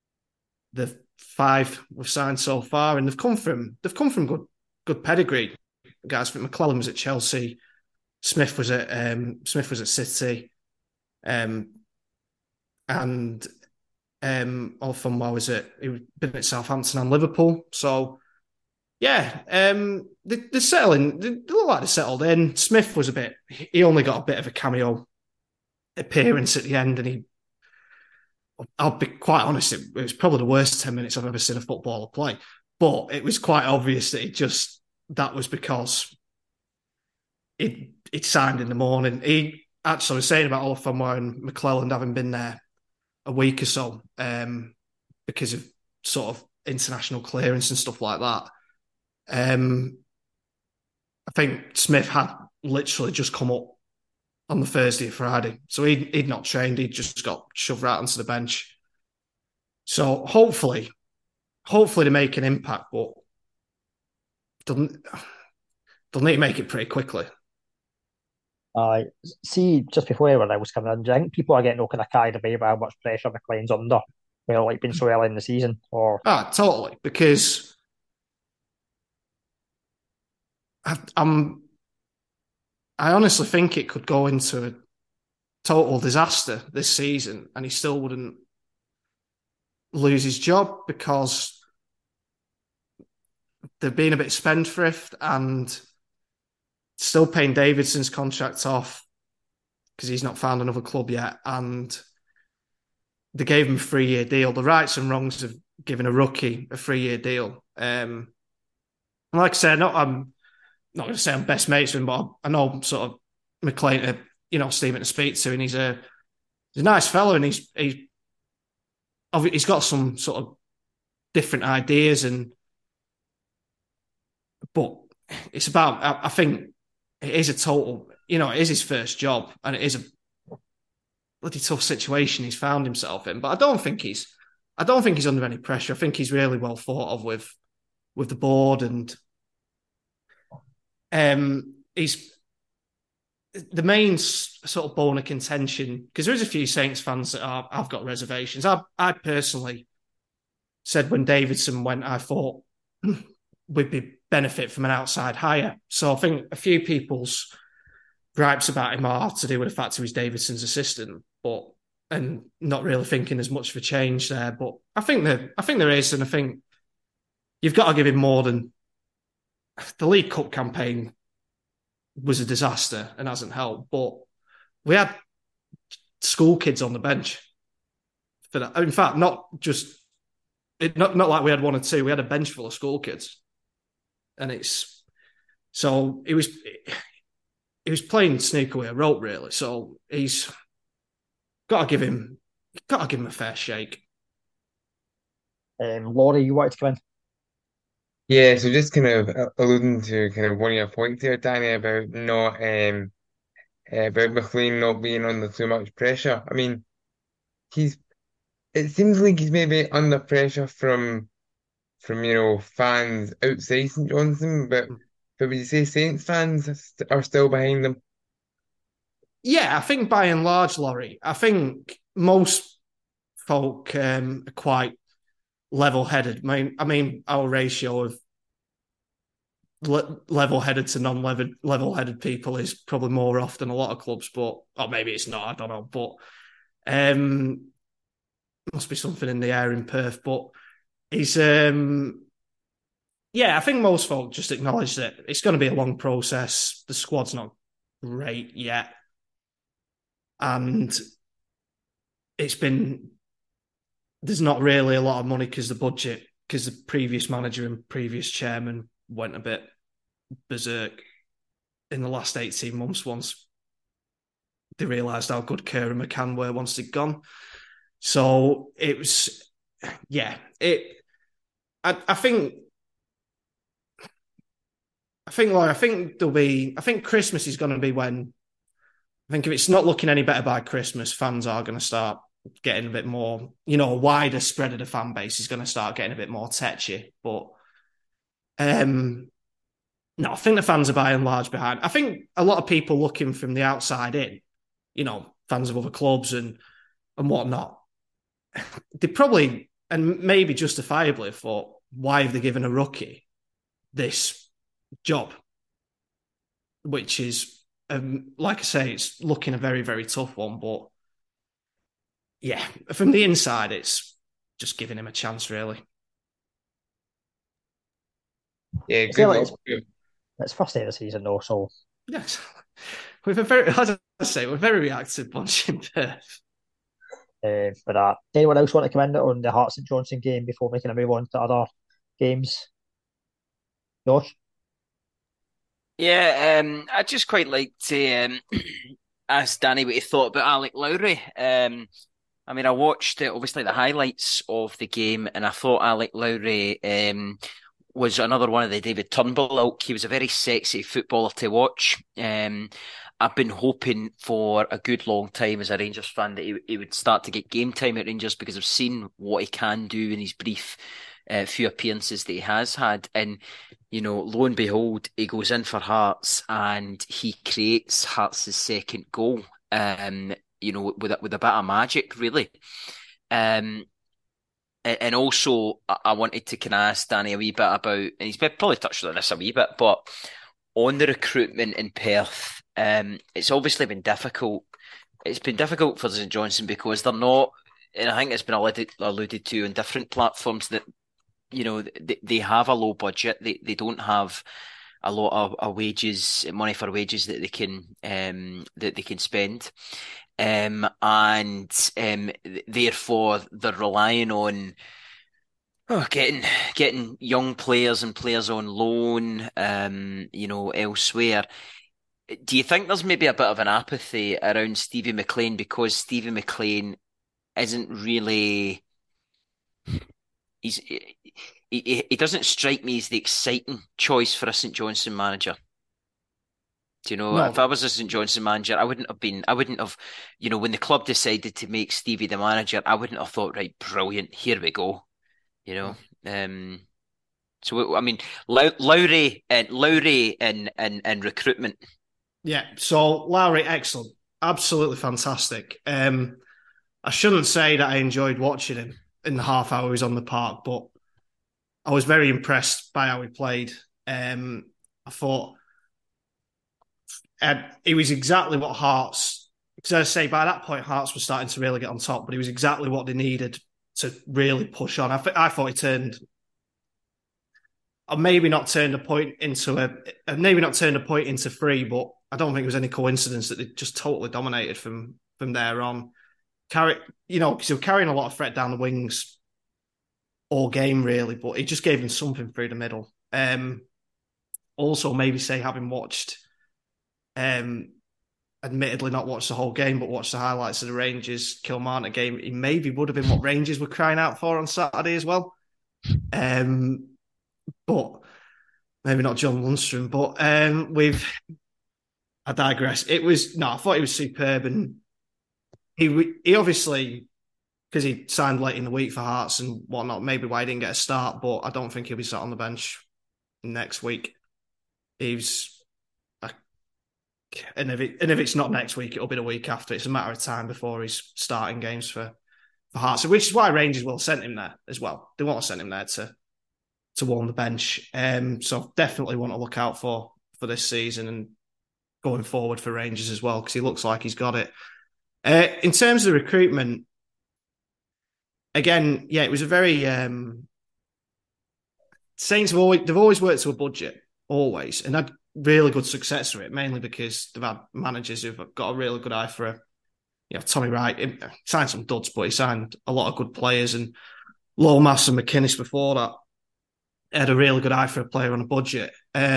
5 we've signed so far, and they've come from good pedigree. Guys, I think McClellan was at Chelsea, Smith was at City, and Olafunwa he'd been at Southampton and Liverpool. So yeah, they're settling. They look like they're settled in. Smith was he only got a bit of a cameo appearance at the end, and I'll be quite honest, it was probably the worst 10 minutes I've ever seen a footballer play. But it was quite obvious that that was because it signed in the morning. He actually was saying about Olafunwa and McClelland having been there a week or so, because of sort of international clearance and stuff like that. I think Smith had literally just come up on the Thursday or Friday. So he'd not trained, he'd just got shoved right onto the bench. So hopefully they make an impact, but they'll need to make it pretty quickly. See, just before everyone else coming in, do you think people are getting all kind of carried away by how much pressure McLean's under? Like being so early in the season, or totally, because I honestly think it could go into a total disaster this season, and he still wouldn't lose his job because they're being a bit spendthrift and still paying Davidson's contract off because he's not found another club yet. And they gave him a 3-year deal. The rights and wrongs of giving a rookie a 3-year deal. And like I said, I'm not going to say I'm best mates with him, but I know sort of McLean, Stephen to speak to, and he's a nice fellow, and he's got some sort of different ideas, but it's about, I think it is a total, it is his first job, and it is a bloody tough situation he's found himself in. But I don't think he's under any pressure. I think he's really well thought of with the board, and he's the main sort of bone of contention, because there is a few Saints fans that I've got reservations. I personally said when Davidson went, I thought we'd be benefit from an outside hire. So I think a few people's gripes about him are to do with the fact he was Davidson's assistant, and not really thinking there's much of a change there. But I think there is, and I think you've got to give him more than the League Cup campaign was a disaster and hasn't helped. But we had school kids on the bench for that. In fact, not like we had one or two. We had a bench full of school kids, and it was playing snooker with a rope, really. So he's got to give him a fair shake. Laurie, you wanted to come in? Yeah, so just kind of alluding to kind of one of your points there, Danny, about not about McLean not being under too much pressure. I mean, it seems like he's maybe under pressure from fans outside St Johnstone, but would you say Saints fans are still behind them? Yeah, I think by and large, Laurie, I think most folk are quite level-headed. I mean, our ratio of level-headed to non-level-headed people is probably more often a lot of clubs, or maybe it's not. I don't know, but must be something in the air in Perth. But he's, I think most folk just acknowledge that it's going to be a long process. The squad's not great yet, and there's not really a lot of money because the previous manager and previous chairman went a bit berserk in the last 18 months once they realised how good Kerr and McCann were once they'd gone. So it was, I think Christmas is going to be when, I think if it's not looking any better by Christmas, fans are going to start getting a bit more, a wider spread of the fan base is going to start getting a bit more tetchy. But no, I think the fans are by and large behind. I think a lot of people looking from the outside in, fans of other clubs and whatnot, they probably, and maybe justifiably, thought, why have they given a rookie this job? Which is, like I say, it's looking a very, very tough one. But yeah, from the inside, it's just giving him a chance, really. Yeah, good luck. It's first day of the season, though, so yes, we're a very reactive bunch in Perth. For that, anyone else want to come in on the Hearts and Johnson game before making a move on to other games? Josh? Yeah, I'd just quite like to ask Danny what he thought about Alec Lowry. I mean, I watched obviously the highlights of the game, and I thought Alec Lowry was another one of the David Turnbull ilk. He was a very sexy footballer to watch. I've been hoping for a good long time as a Rangers fan that he would start to get game time at Rangers, because I've seen what he can do in his brief few appearances that he has had. And, lo and behold, he goes in for Hearts and he creates Hearts' second goal, with a bit of magic, really. And also, I wanted to kind of ask Danny a wee bit about, and he's probably touched on this a wee bit, but on the recruitment in Perth, it's obviously been difficult. It's been difficult for St Johnstone because they're not and I think it's been alluded to on different platforms that they have a low budget. They don't have a lot of money for wages that they can spend, and therefore they're relying on getting young players and players on loan, elsewhere. Do you think there's maybe a bit of an apathy around Stevie McLean because Stevie McLean isn't really he's he doesn't strike me as the exciting choice for a St Johnstone manager. Do you know, if I No, was a St Johnstone manager, I wouldn't have, when the club decided to make Stevie the manager, I wouldn't have thought, right, brilliant, here we go, you know. Um, so I mean, Lowry and recruitment. yeah. So Lowry, excellent, absolutely fantastic. I shouldn't say that I enjoyed watching him in the half hour he was on the park, but I was very impressed by how he played. I thought he was exactly what Hearts, because I say by that point Hearts was starting to really get on top, but he was exactly what they needed to really push on. I thought he turned, maybe not turned a point into three, but I don't think it was any coincidence that they just totally dominated from there on. Because he was carrying a lot of threat down the wings all game, really, but he just gave them something through the middle. Also, maybe say having watched, admittedly not watched the whole game, but watched the highlights of the Rangers Kilmarnock game, he maybe would have been what Rangers were crying out for on Saturday as well. But maybe not John Lundstrom. But I digress. I thought he was superb, and he obviously, because he signed late in the week for Hearts and whatnot, maybe why he didn't get a start, but I don't think he'll be sat on the bench next week. And if it's not next week, it'll be the week after. It's a matter of time before he's starting games for Hearts, which is why Rangers will send him there as well. They want to send him there to warm the bench. So definitely want to look out for this season and going forward for Rangers as well, because he looks like he's got it. In terms of recruitment, again, yeah, it was a very Saints they've always worked to a budget, always, and had really good success with it, mainly because they've had managers who've got a really good eye for Tommy Wright. He signed some duds, but he signed a lot of good players, and Lomas and McInnes before that had a really good eye for a player on a budget.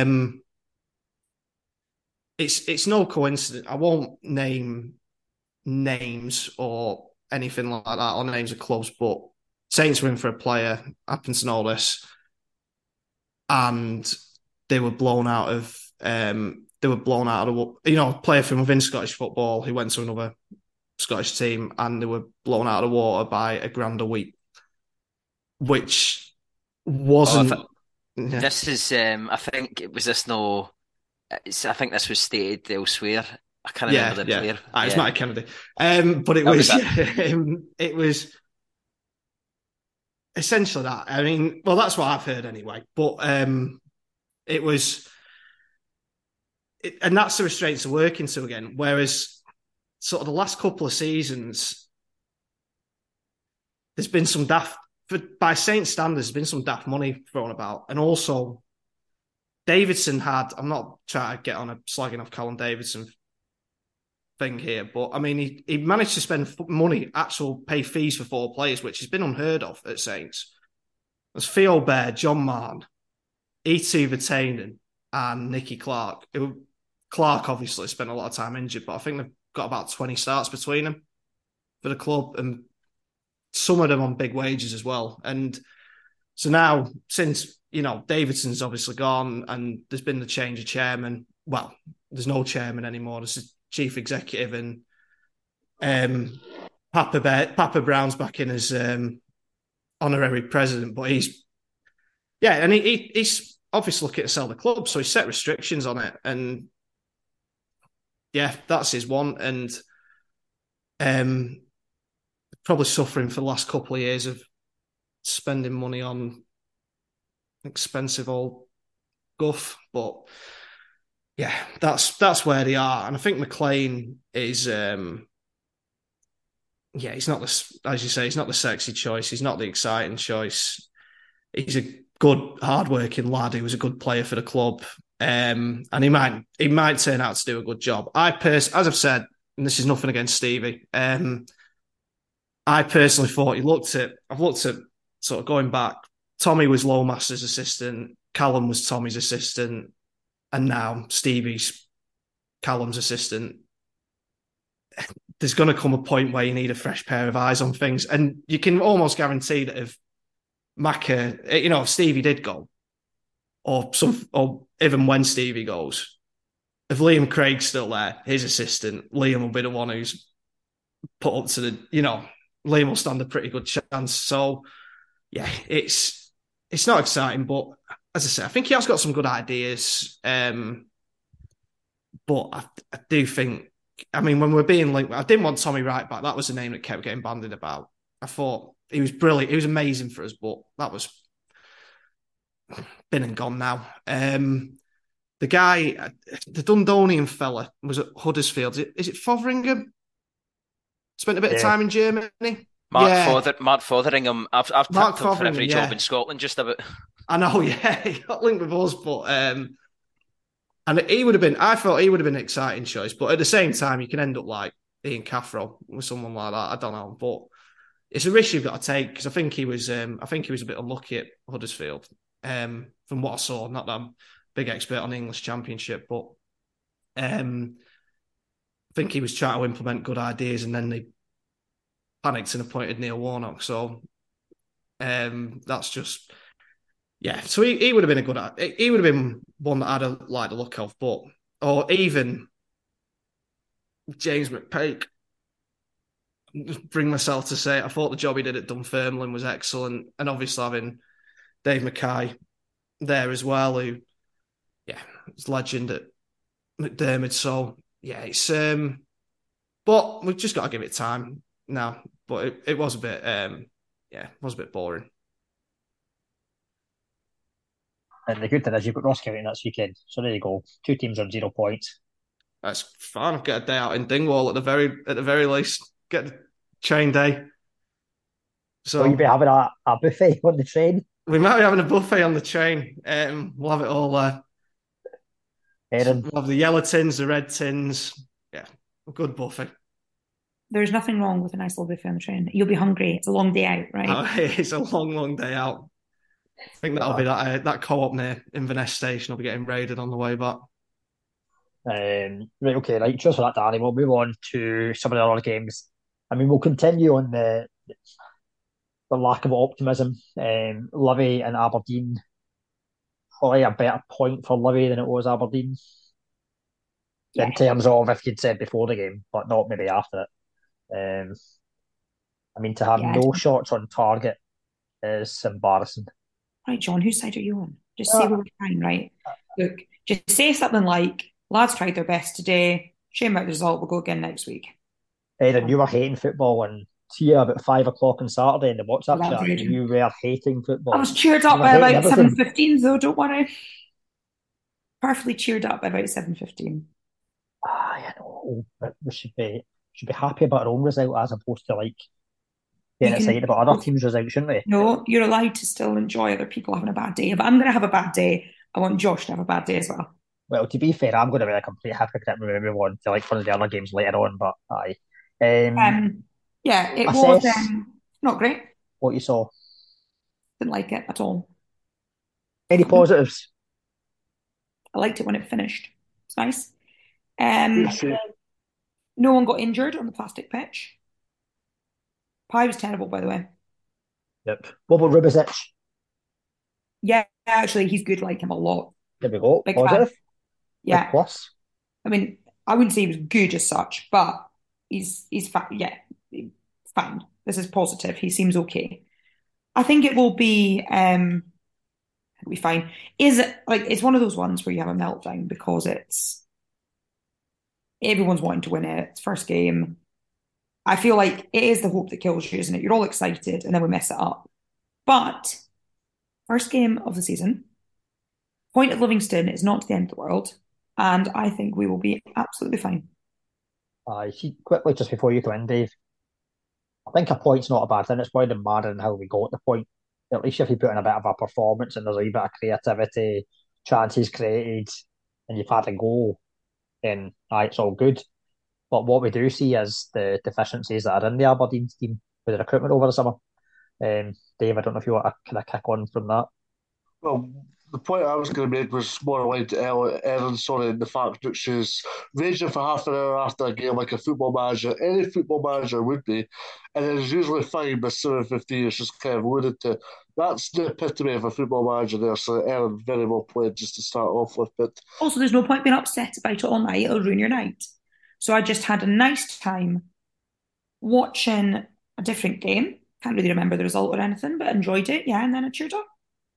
It's no coincidence. I won't name names or anything like that, or names of clubs, but Saints were in for a player, happens to know this, and they were blown out of a player from within Scottish football who went to another Scottish team, and they were blown out of the water by £1,000 a week, which wasn't. This is, I think, was this no? I think this was stated elsewhere. I can't remember the player. It was Matty Kennedy, but it was it was essentially that. I mean, well, that's what I've heard anyway. But it was, and that's the restraints to work into again. Whereas, sort of the last couple of seasons, there's been some daft, by Saints standards, there's been some daft money thrown about, and also Davidson had. I'm not trying to get on a slagging off Callum Davidson thing here, but I mean, he managed to spend money, pay fees for 4 players, which has been unheard of at Saints. There's Theo Bair, John Marn, E.T. Vatanen, and Nicky Clark. Clark obviously spent a lot of time injured, but I think they've got about 20 starts between them for the club, and some of them on big wages as well. And so now, since Davidson's obviously gone, and there's been the change of chairman. Well, there's no chairman anymore. There's a chief executive, and Papa Brown's back in as honorary president. But he's obviously looking to sell the club, so he's set restrictions on it, and that's his one. And probably suffering for the last couple of years of spending money on expensive old guff, but that's where they are. And I think McLean is yeah, he's not as you say, he's not the sexy choice. He's not the exciting choice. He's a good, hard-working lad. He was a good player for the club, and he might turn out to do a good job. As I've said, and this is nothing against Stevie. I personally thought I've looked at sort of going back. Tommy was Lowmaster's assistant, Callum was Tommy's assistant, and now Stevie's Callum's assistant. There's going to come a point where you need a fresh pair of eyes on things, and you can almost guarantee that if Macca, if Stevie did go, or even when Stevie goes, if Liam Craig's still there, his assistant, Liam will be the one who's put up to Liam will stand a pretty good chance. So, yeah, it's not exciting, but as I say, I think he has got some good ideas. But I do think, when we're being linked, I didn't want Tommy Wright back. That was the name that kept getting bandied about. I thought he was brilliant. He was amazing for us, but that was been and gone now. The guy, the Dundonian fella, was at Huddersfield. Is it Fotheringham? Spent a bit of time in Germany. Mark Fotheringham. I've tapped him for every job in Scotland, just about. I know, yeah. He got linked with us, but and I thought he would have been an exciting choice, but at the same time, you can end up like Ian Cathro with someone like that. I don't know, but it's a risk you've got to take because I think he was a bit unlucky at Huddersfield. From what I saw, not that I'm a big expert on the English Championship, but I think he was trying to implement good ideas and then they panicked and appointed Neil Warnock. So that's just, yeah. So he would have been he would have been one that I'd like the look of, or even James McPake. Bring myself to say it. I thought the job he did at Dunfermline was excellent, and obviously having Dave Mackay there as well, who, yeah, is legend at McDermott. So yeah, it's but we've just got to give it time now. But it was a bit, it was a bit boring. And the good thing is you've got Ross County next weekend, so there you go. 2 teams on 0 points. That's fine. I'll get a day out in Dingwall at the very least. Get the train day. So you'll be having a buffet on the train. We might be having a buffet on the train. We'll have it all there. Aaron. We'll have the yellow tins, the red tins. Yeah, a good buffet. There's nothing wrong with a nice little buffet on the train. You'll be hungry. It's a long day out, right? Oh, it's a long, long day out. I think that'll be that co-op near Inverness Station. I'll be getting raided on the way back. Right. Cheers for that, Danny. We'll move on to some of the other games. We'll continue on the lack of optimism. Livy and Aberdeen, probably a better point for Livy than it was Aberdeen. Yeah. In terms of if you'd said before the game, but not maybe after it. To have no shots on target is embarrassing. Right, John, whose side are you on? Just say what we're trying, right? Look, just say something like, lads tried their best today, shame about the result, we'll go again next week. Aaron, you were hating football and see about 5 o'clock on Saturday in the WhatsApp chat. You were hating football. I was cheered up by about 7:15 though, don't worry. Perfectly cheered up by about 7:15. I know, but we should be happy about our own result as opposed to getting excited about other teams' results, shouldn't we? No, you're allowed to still enjoy other people having a bad day. If I'm going to have a bad day, I want Josh to have a bad day as well. Well, to be fair, I'm going to be a complete hypocrite when we move on to one of the other games later on, but aye. It was not great. What you saw? Didn't like it at all. Any positives? I liked it when it finished. It's nice. No one got injured on the plastic pitch. Pie was terrible, by the way. Yep. What about Rubišić? Yeah, actually, he's good. Like him a lot. There we go. Big positive. Fan. Yeah. Big plus. I wouldn't say he was good as such, but he's fine. Yeah, fine. This is positive. He seems okay. I think it will be. It'll be fine. Is it it's one of those ones where you have a meltdown because everyone's wanting to win it. It's first game. I feel like it is the hope that kills you, isn't it? You're all excited and then we mess it up. But first game of the season, point at Livingston is not the end of the world. And I think we will be absolutely fine. Quickly, just before you come in, Dave. I think a point's not a bad thing. It's probably the matter in how we got the point. At least if you put in a bit of a performance and there's a wee bit of creativity, chances created, and you've had a goal, then it's all good. But what we do see is the deficiencies that are in the Aberdeen team with the recruitment over the summer. Dave, I don't know if you want to kind of kick on from that. Well, the point I was going to make was more aligned to Erin, sorry, the fact that she's raging for half an hour after a game like a football manager, any football manager would be, and then it's usually fine by 7:15. It's just kind of alluded to. That's the epitome of a football manager there. So Erin, very well played just to start off with. But Also, there's no point being upset about it all night. It'll ruin your night. So I just had a nice time watching a different game. Can't really remember the result or anything, but enjoyed it. Yeah, and then I cheered up.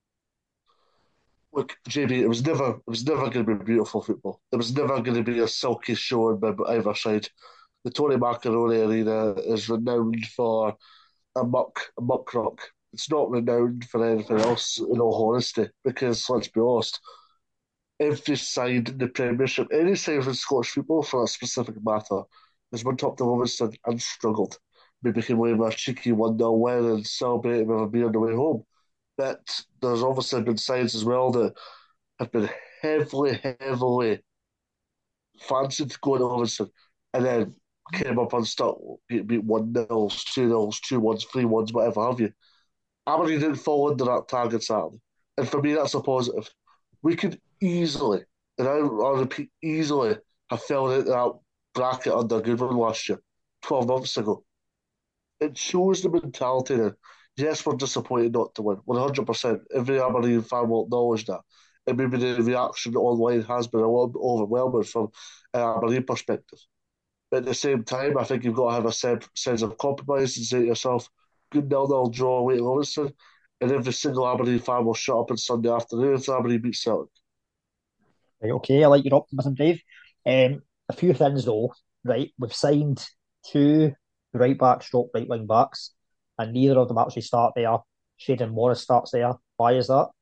look, JB, it was never going to be beautiful football. It was never going to be a silky show on either side. The Tony Macaroni Arena is renowned for a muck rock. It's not renowned for anything else, in all honesty, because let's be honest, every side in the Premiership, any side in Scottish football for that specific matter, has went up to Livingston and struggled. Maybe can win a cheeky 1-0 win and celebrate with a beer on the way home. But there's obviously been sides as well that have been heavily fancied going to Livingston and then came up unstuck, beat 1-0, 2-0, 2-1s, 3-1s, whatever have you. Aberdeen didn't fall into that target Saturday. And for me, that's a positive. We could easily, and I'll repeat, easily have fell into that bracket under Goodwin last year, 12 months ago. It shows the mentality that, yes, we're disappointed not to win, 100%. Every Aberdeen fan will acknowledge that. And maybe the reaction online has been a little bit overwhelming from an Aberdeen perspective. But at the same time, I think you've got to have a sense of compromise and say to yourself, good 0-0 draw away to Livingston, and every single Aberdeen fan will shut up on Sunday afternoon if Aberdeen beats Celtic. Right, okay, I like your optimism, Dave. A few things though, right? We've signed two right back stroke right wing backs, and neither of them actually start there. Shayden Morris starts there. Why is that?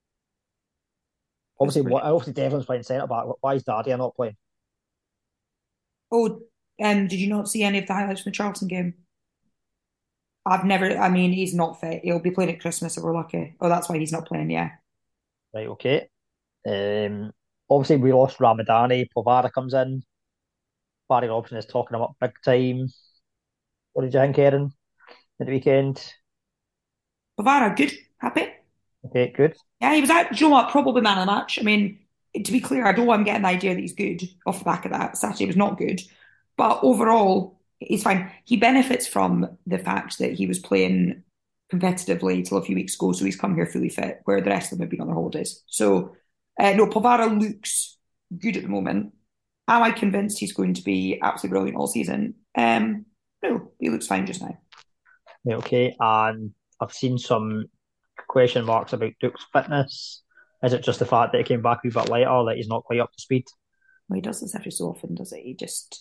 Obviously Devlin's playing centre back. Why is Daddy not playing? Oh, did you not see any of the highlights from the Charlton game? I've never, I mean, he's not fit. He'll be playing at Christmas if we're lucky. Oh, that's why he's not playing, yeah. Right, okay. Um, Obviously we lost Ramadani. Povara comes in. Barry Robson is talking him up big time. What did you think, Erin, at the weekend? Bavara, good, happy. Okay, good. Yeah, he was out. Do you know what? Probably man of the match. I mean, to be clear, I don't want him getting the idea that he's good off the back of that. Saturday was not good. But overall, he's fine. He benefits from the fact that he was playing competitively till a few weeks ago, so he's come here fully fit, where the rest of them have been on their holidays. So, no, Povara looks good at the moment. Am I convinced he's going to be absolutely brilliant all season? No, he looks fine just now. Right, okay, and I've seen some question marks about Duke's fitness. Is it just the fact that he came back a wee bit later, that he's not quite up to speed? Well, he does this every so often, does it? He just,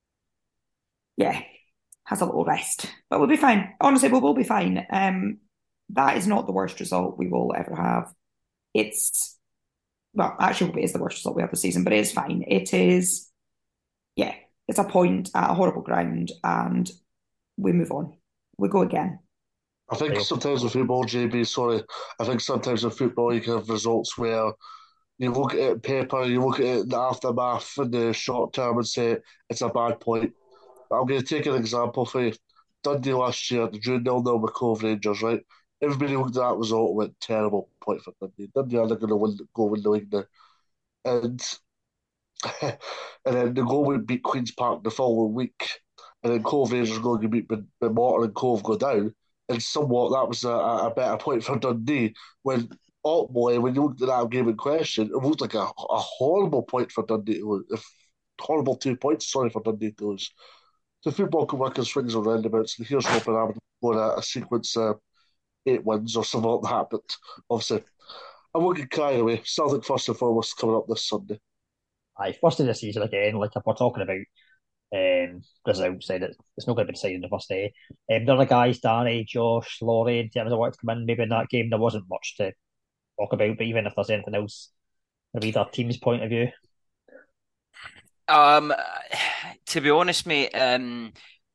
yeah, has a little rest. But we'll be fine. Honestly, we'll be fine. That is not the worst result we will ever have. It's, well, actually, it is the worst result we have this season, but it is fine. It is, yeah, it's a point at a horrible ground, and we move on. We go again. I think sometimes in football, JB, sorry, I think sometimes in football you can have results where you look at it paper, you look at it in the aftermath in the short term and say it's a bad point. But I'm going to take an example for you. Dundee last year, the June 0-0 with Cove Rangers, right? Everybody looked at that result and went, terrible point for Dundee. Dundee are going to go win the league now. And, and then the goal would beat Queen's Park the following week. And then Cove Rangers going to beat Morton and Cove go down. And somewhat that was a better point for Dundee when ultimately, when you looked at that game in question, it looked like a horrible point for Dundee to lose. Horrible 2 points, sorry, for Dundee to lose. The football can work in swings and roundabouts, and here's hoping I'm going a sequence 8 wins or something like that. But obviously, I won't get carried away. Celtic first and foremost coming up this Sunday. Aye, first of the season again, like if we're talking about results, then it's not going to be decided the first day. The other guys, Danny, Josh, Laurie, in terms of what to come in, maybe in that game, there wasn't much to talk about, but even if there's anything else, maybe their team's point of view. To be honest, mate,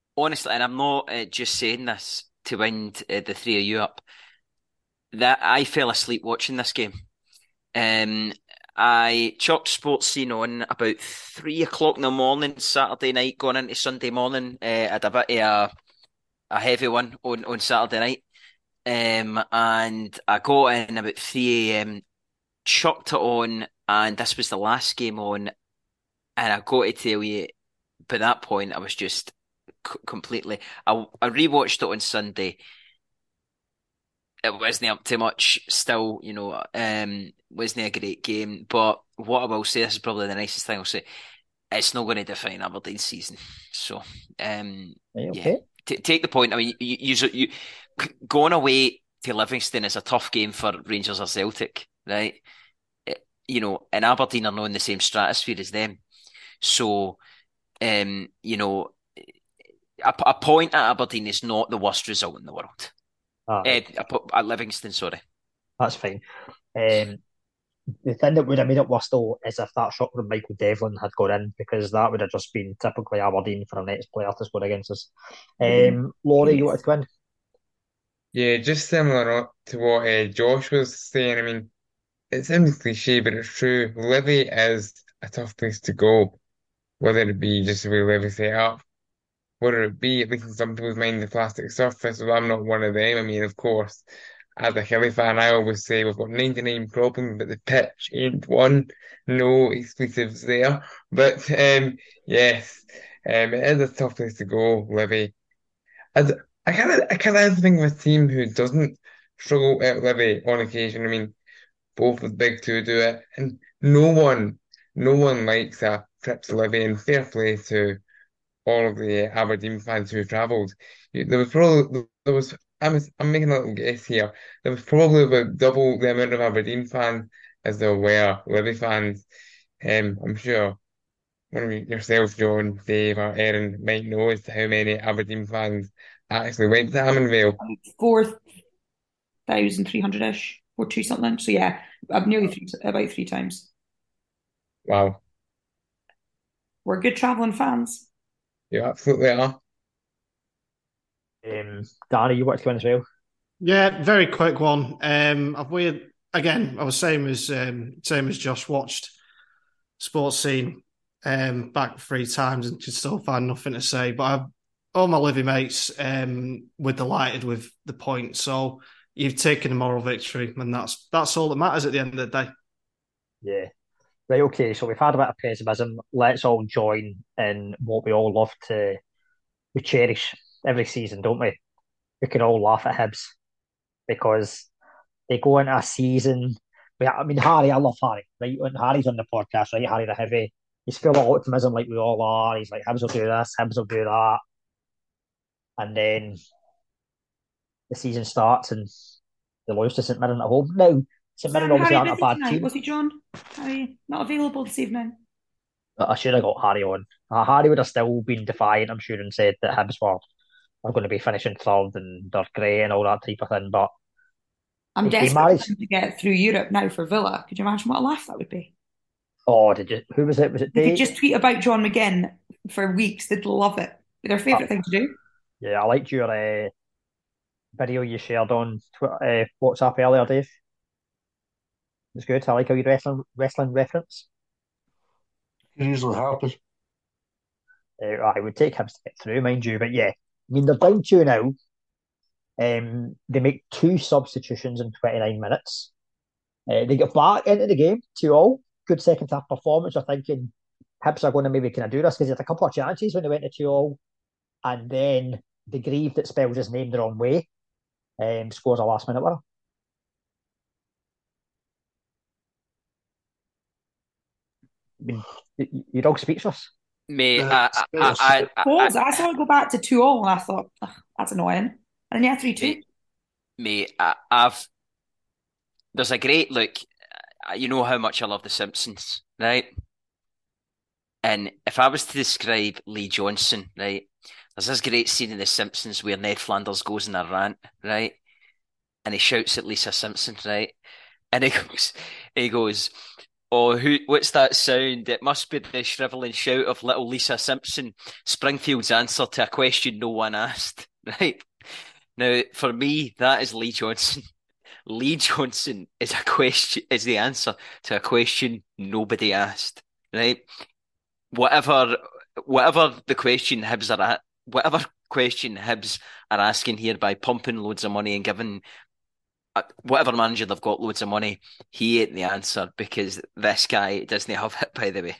honestly, and I'm not just saying this to wind the three of you up, that I fell asleep watching this game. Um, I chucked sports scene on about 3 o'clock in the morning, Saturday night, going into Sunday morning. I had a bit of a heavy one on Saturday night. And I got in about 3 a.m., chucked it on, and this was the last game on. And I got to tell you, by that point, I was just completely. I rewatched it on Sunday. It wasn't up too much still, wasn't a great game. But what I will say, this is probably the nicest thing I'll say, it's not going to define Aberdeen's season. So, yeah, Okay. take the point. I mean, you going away to Livingston is a tough game for Rangers or Celtic, right? And Aberdeen are not in the same stratosphere as them. So, um, you know, a point at Aberdeen is not the worst result in the world. Aye, At Livingston, sorry. that's fine. Um, the thing that would have made it worse though is if that shot from Michael Devlin had gone in, because that would have just been typically Aberdeen for our next player to score against us. Laurie, you Yes. wanted to come in? Yeah, just similar to what Josh was saying. I mean, it sounds cliche, but it's true. Livy is a tough place to go, whether it be just the way Livy set up, whether it be, at least in some people's mind, the plastic surface. Well, I'm not one of them. I mean, of course, as a Hilly fan, I always say we've got 99 problems, but the pitch ain't one. No exclusives there. But yes, it is a tough place to go, Livy. As I kind of think of a team who doesn't struggle at Livy on occasion. I mean, both of the big two do it, and no one likes a trip to Livy. And fair play to all of the Aberdeen fans who travelled. There was I'm making a little guess here. There was probably about double the amount of Aberdeen fans as there were Livy fans. I'm sure one of yourself, John, Dave, or Erin might know as to how many Aberdeen fans actually went to Hammondvale. 4,300-ish, 4 2 something. So yeah, I've nearly about 3 times. Wow, We're good traveling fans. you absolutely are. Danny, you wanted to come in as well? Yeah, very quick one. I've weird again. I was same as Josh, watched sports scene back 3 times and could still find nothing to say. But all my Livy mates were delighted with the point. So you've taken a moral victory, and that's all that matters at the end of the day. Yeah. Right, okay, so we've had a bit of pessimism. Let's all join in what we all love to we cherish every season, don't we? We can all laugh at Hibs because they go into a season. I mean, Harry, I love Harry, right? When Harry's on the podcast, right? Harry the Heavy, he's full of optimism like we all are. He's like, Hibs will do this, Hibs will do that. And then the season starts and they lose to St Mirren at home. Now, St Mirren Sorry, obviously Harry, aren't a busy bad tonight, team. was he, John? Harry, not available this evening. But I should have got Harry on. Harry would have still been defiant, I'm sure, and said that Hibs were going to be finishing third and they're great and all that type of thing. But I'm he desperate for managed. them to get through Europe now for Villa. Could you imagine what a laugh that would be? Oh, did you? Who was it? Was it They could Dave? just tweet about John McGinn for weeks. They'd love it. Be their Uh, favourite thing to do. yeah, I liked your video you shared on WhatsApp earlier, Dave. It's good. I like how you wrestling reference. It usually happens. I would take Hibs to get through, mind you, but yeah, I mean they're down 2 now. They make 2 substitutions in 29 minutes. They get back into the game 2-all. Good second half performance. I'm thinking Hibs are going to maybe kind of do this because they had a couple of chances when they went to 2-all, and then the Grieve that spells his name the wrong way scores a last minute winner. I mean, your dog's speechless. Mate, I saw it go back to 2 all and I thought, "Ugh, that's annoying." And then yeah, 3 2. mate, mate, I've there's a great look. You know how much I love The Simpsons, right? And if I was to describe Lee Johnson, right, there's this great scene in The Simpsons where Ned Flanders goes in a rant, right, and he shouts at Lisa Simpson, right, and he goes, Oh, what's that sound? It must be the shrivelling shout of little Lisa Simpson, Springfield's answer to a question no one asked. Right. Now, for me, that is Lee Johnson. Lee Johnson is the answer to a question nobody asked. Right? Whatever whatever the question Hibs are at, whatever question Hibs are asking here by pumping loads of money and giving whatever manager they've got loads of money, he ain't the answer because this guy doesn't have it, by the way.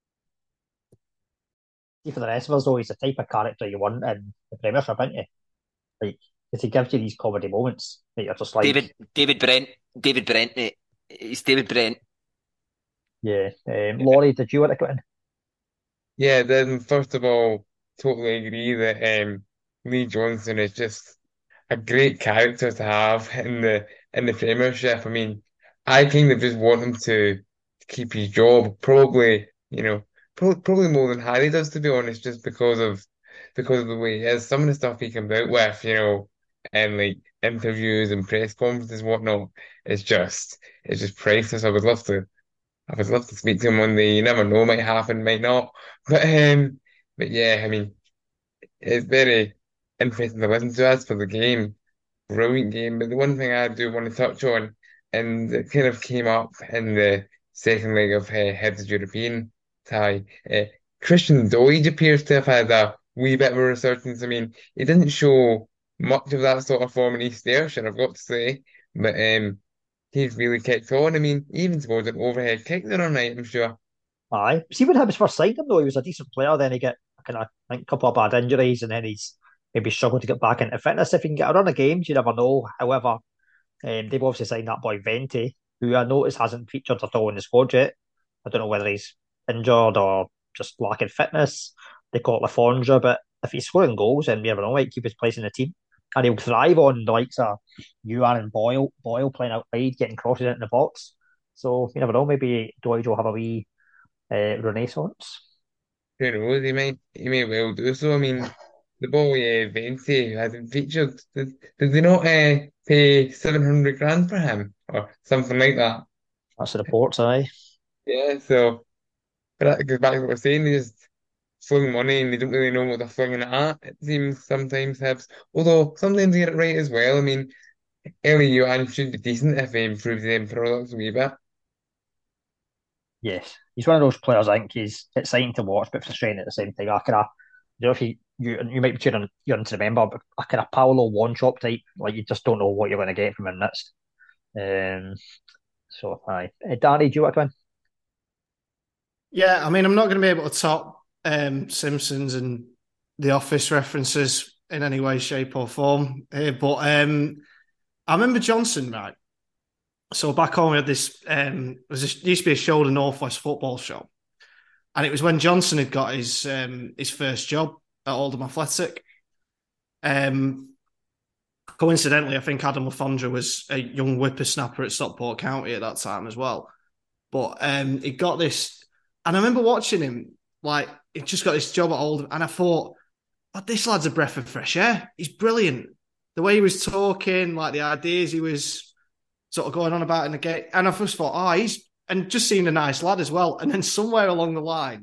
See, for the rest of us, though, he's the type of character you want in the Premiership, isn't you? Like, because he gives you these comedy moments that you're just like, David Brent, David Brent, mate. It's David Brent. yeah. Laurie, did you want to go in? Yeah, then first of all, totally agree that Lee Johnson is just a great character to have in the Premiership. I mean, I kind of just want him to keep his job, probably, probably more than Harry does, to be honest, just because of the way he is. Some of the stuff he comes out with, and like interviews and press conferences and whatnot, it's just priceless. I would love to speak to him one day. You never know, might happen, might not. But yeah, I mean, it's very interesting to listen to us for the game. Brilliant game. But the one thing I do want to touch on, and it kind of came up in the second leg of Hibs European tie, Christian Doidge appears to have had a wee bit of a resurgence. I mean, he didn't show much of that sort of form in East Ayrshire, I've got to say. But he's really kicked on. I mean, he even scored an overhead kick the other night, I'm sure. Aye. See, when Hibs first signed him, though, he was a decent player. Then he get kind of, I think, a couple of bad injuries, and then he's maybe struggled to get back into fitness. If he can get a run of games, you never know. However, they've obviously signed that boy Venti, who I notice hasn't featured at all in the squad yet. I don't know whether he's injured or just lacking fitness. They call it Lafondra, but if he's scoring goals, then you never know, might keep his place in the team. And he'll thrive on the likes of Ewan and Boyle playing out wide, getting crosses into the box. So you never know, maybe Doidge will have a wee renaissance. Who knows? He may well do so. I mean, the boy Venti hasn't featured. Did they not pay 700 grand for him or something like that? That's the reports, aye. Yeah. So, but that goes back to what we're saying. They just fling money and they don't really know what they're flinging it at. It seems sometimes Hibs, although sometimes they get it right as well. I mean, Ellie Yuan should be decent if he improves the end products a wee bit. Yes, he's one of those players. I think he's exciting to watch, but frustrating at the same time. I kind of, if you might be you're to remember, but a kind of Paolo one chop type, like you just don't know what you're going to get from him next. Um, so, aye. Danny, do you want to come in? Yeah, I mean, I'm not going to be able to top Simpsons and The Office references in any way, shape, or form here, but I remember Johnson, right? So back home, we had this. Used to be a show, the Northwest Football Show, and it was when Johnson had got his first job at Oldham Athletic. Coincidentally, I think Adam Lafondra was a young whippersnapper at Stockport County at that time as well. But he got this, and I remember watching him, like, he just got this job at Oldham, and I thought, oh, this lad's a breath of fresh air. He's brilliant. The way he was talking, like the ideas he was sort of going on about in the game. And I first thought, and just seemed a nice lad as well. And then somewhere along the line,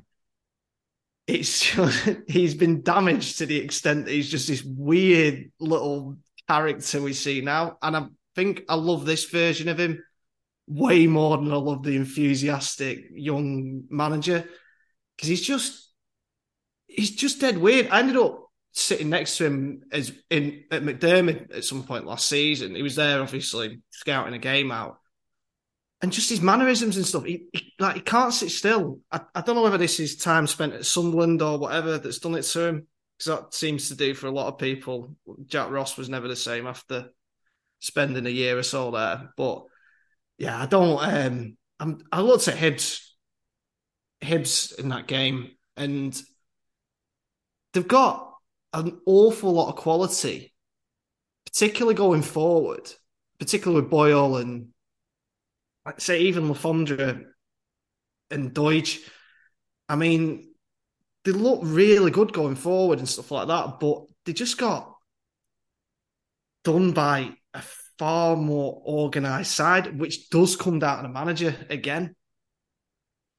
he's been damaged to the extent that he's just this weird little character we see now. And I think I love this version of him way more than I love the enthusiastic young manager, because he's just dead weird. I ended up sitting next to him at McDermott at some point last season. He was there, obviously, scouting a game out. And just his mannerisms and stuff, he can't sit still. I don't know whether this is time spent at Sunderland or whatever that's done it to him, because that seems to do for a lot of people. Jack Ross was never the same after spending a year or so there. But yeah, I don't. I looked at Hibs in that game, and they've got an awful lot of quality, particularly going forward, particularly with Boyle and, like, say, even Lafondra and Deutsch. I mean, they look really good going forward and stuff like that, but they just got done by a far more organised side, which does come down to the manager again.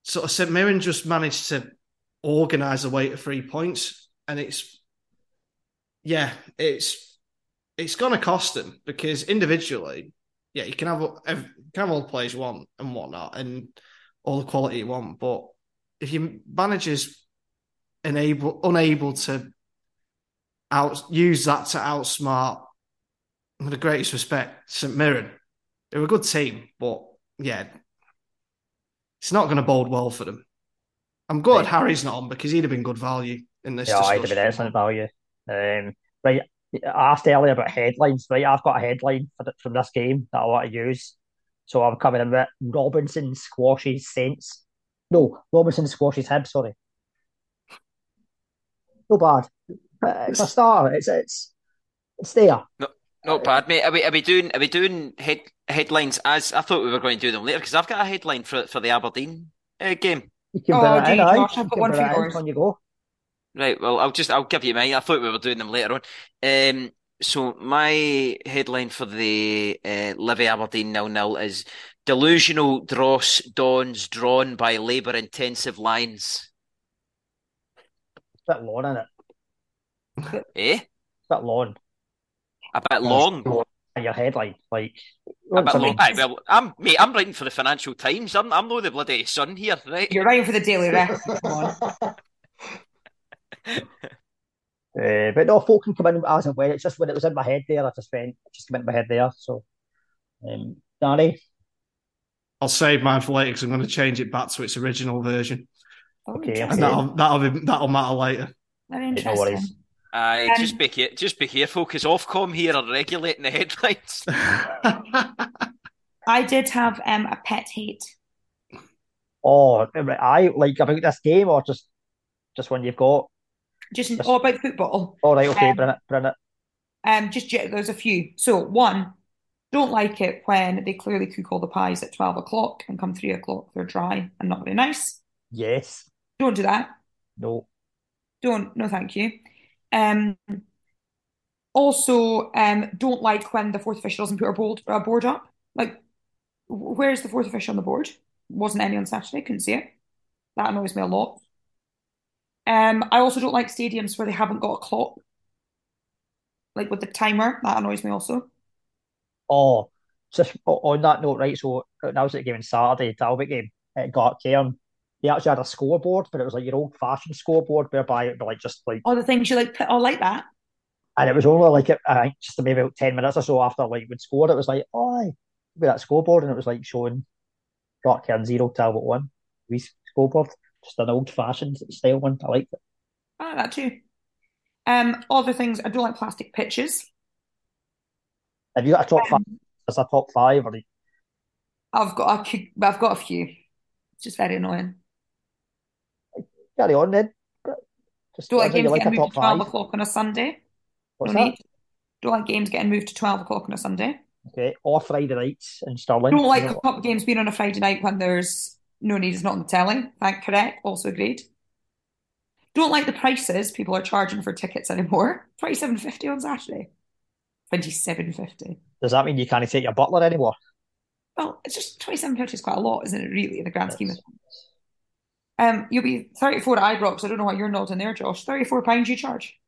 sort of St Mirren just managed to organise a way to 3 points, and it's going to cost them because individually, you can have all the players you want and whatnot, and all the quality you want, but if your manager's unable to use that to outsmart, with the greatest respect, St Mirren, they're a good team, but it's not going to bode well for them. I'm glad Harry's not on because he'd have been good value in this discussion. I'd have been excellent value. Right, I asked earlier about headlines. Right, I've got a headline from this game that I want to use. So I'm coming in with Robinson squashes Saints. No, Robinson squashes Hibs, sorry. No bad. It's a start. It's there. No, not bad, mate. Are we doing headlines as I thought we were going to do them later? Because I've got a headline for the Aberdeen game. You can bring it in, Josh? I've got one for yours. When you go. Right. Well, I'll give you mine. I thought we were doing them later on. So my headline for the Livy Aberdeen 0-0 is delusional dross dawns drawn by labour-intensive lines. A bit long, isn't it? Eh? A bit long. A bit long. And your headline, like a bit long. Well, I'm writing for the Financial Times. I'm not the bloody Sun here, right? You're writing for the Daily Record. Come on. But no, folk can come in as and when. It's just when it was in my head there, I just came into my head there. So, Danny, I'll save mine for later because I'm going to change it back to its original version. Okay, and that'll matter later. Very interesting. Just be careful because Ofcom here are regulating the headlines. I did have a pet hate. Oh, I like about this game or just when you've got about football. All right, okay, bring it. There's a few. So one, don't like it when they clearly cook all the pies at 12 o'clock and come 3 o'clock they're dry and not very nice. Yes. Don't do that. No. No, thank you. Also, don't like when the fourth official doesn't put a board up. Like, where's the fourth official on the board? Wasn't any on Saturday, couldn't see it. That annoys me a lot. I also don't like stadiums where they haven't got a clock. Like with the timer, that annoys me also. Oh, just on that note, right, so that was at the game on Saturday, Talbot game, at Gartcairn. They actually had a scoreboard, but it was like your old-fashioned scoreboard, whereby it would be like just like... Oh, the things you like put, like that? And it was only like, I think, just maybe about 10 minutes or so after like we'd scored, it was like, oh, with that scoreboard, and it was like showing Gartcairn 0, Talbot 1. We scoreboard, just an old-fashioned style one. I liked it. I like that too. Other things, I don't like plastic pitches. Have you got a top five? Is a top five? Or... I've got a few. It's just very annoying. Carry on then. Just don't like games getting moved to 12 o'clock on a Sunday. What's that? Don't like games getting moved to 12 o'clock on a Sunday. Okay, or Friday nights in Stirling. Don't like cup games being on a Friday night when there's no need, it's not on the telly. Correct, also agreed. Don't like the prices people are charging for tickets anymore. £27.50 on Saturday. £27.50. Does that mean you can't take your butler anymore? Well, it's just £27.50 is quite a lot, isn't it, really, in the grand scheme of things? You'll be 34 at Ibrox. I don't know what you're nodding there, Josh. £34 you charge.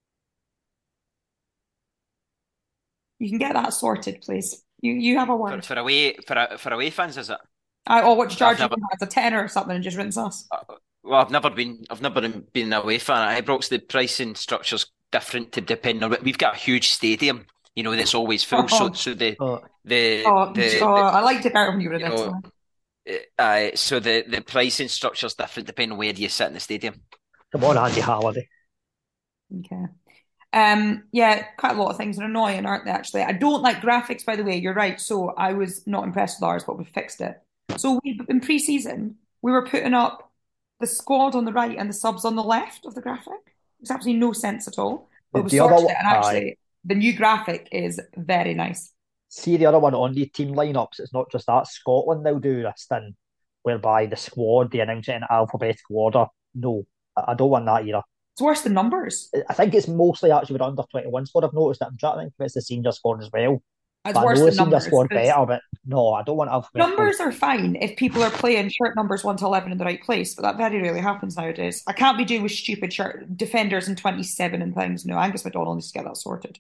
You can get that sorted, please. You have a word. For away fans, is it? What you charge as a tenner or something and just rinse us. Well, I've never been an away fan at Ibrox. The pricing structure's different to depend on it. We've got a huge stadium, that's always full. I liked it better when you were in it. So the pricing structure's different depending on where you sit in the stadium. Come on, Andy Halliday. Okay. Quite a lot of things are annoying, aren't they, actually? I don't like graphics, by the way, you're right. So I was not impressed with ours, but we fixed it. So in pre-season, we were putting up the squad on the right and the subs on the left of the graphic. There's absolutely no sense at all. But we sorted it, and actually, the new graphic is very nice. See the other one on the team lineups, it's not just that. Scotland now do this thing whereby the squad, they announce it in alphabetical order. No, I don't want that either. It's worse than numbers. I think it's mostly actually with under 21 squad. I've noticed that. I'm trying to think if it's the senior squad as well. It's But I worse know than it seemed a numbers. score better, but no, I don't want to have like Numbers are fine if people are playing shirt numbers 1 to 11 in the right place, but that very rarely happens nowadays. I can't be doing with stupid shirt defenders in 27 and things. No, Angus McDonald needs to get that sorted.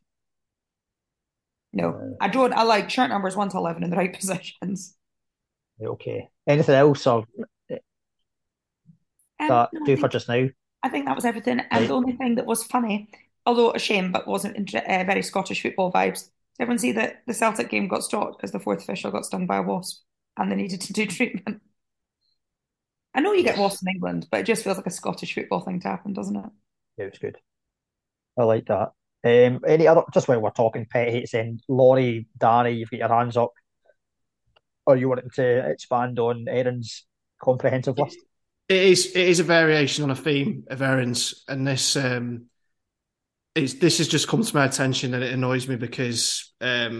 No, I don't. I like shirt numbers 1 to 11 in the right positions. okay. Anything else or that No, do for just now? I think that was everything. And Right. the only thing that was funny, although a shame, but wasn't very Scottish football vibes. Did everyone see that the Celtic game got stopped because the fourth official got stung by a wasp and they needed to do treatment? I know you get Yes. wasps in England, but it just feels like a Scottish football thing to happen, doesn't it? Yeah, it was good. I like that. Any other, just while we're talking pet hates, then Laurie, Danny, you've got your hands up. Or you wanting to expand on Aaron's comprehensive list? It is a variation on a theme of Aaron's, and this has just come to my attention, and it annoys me because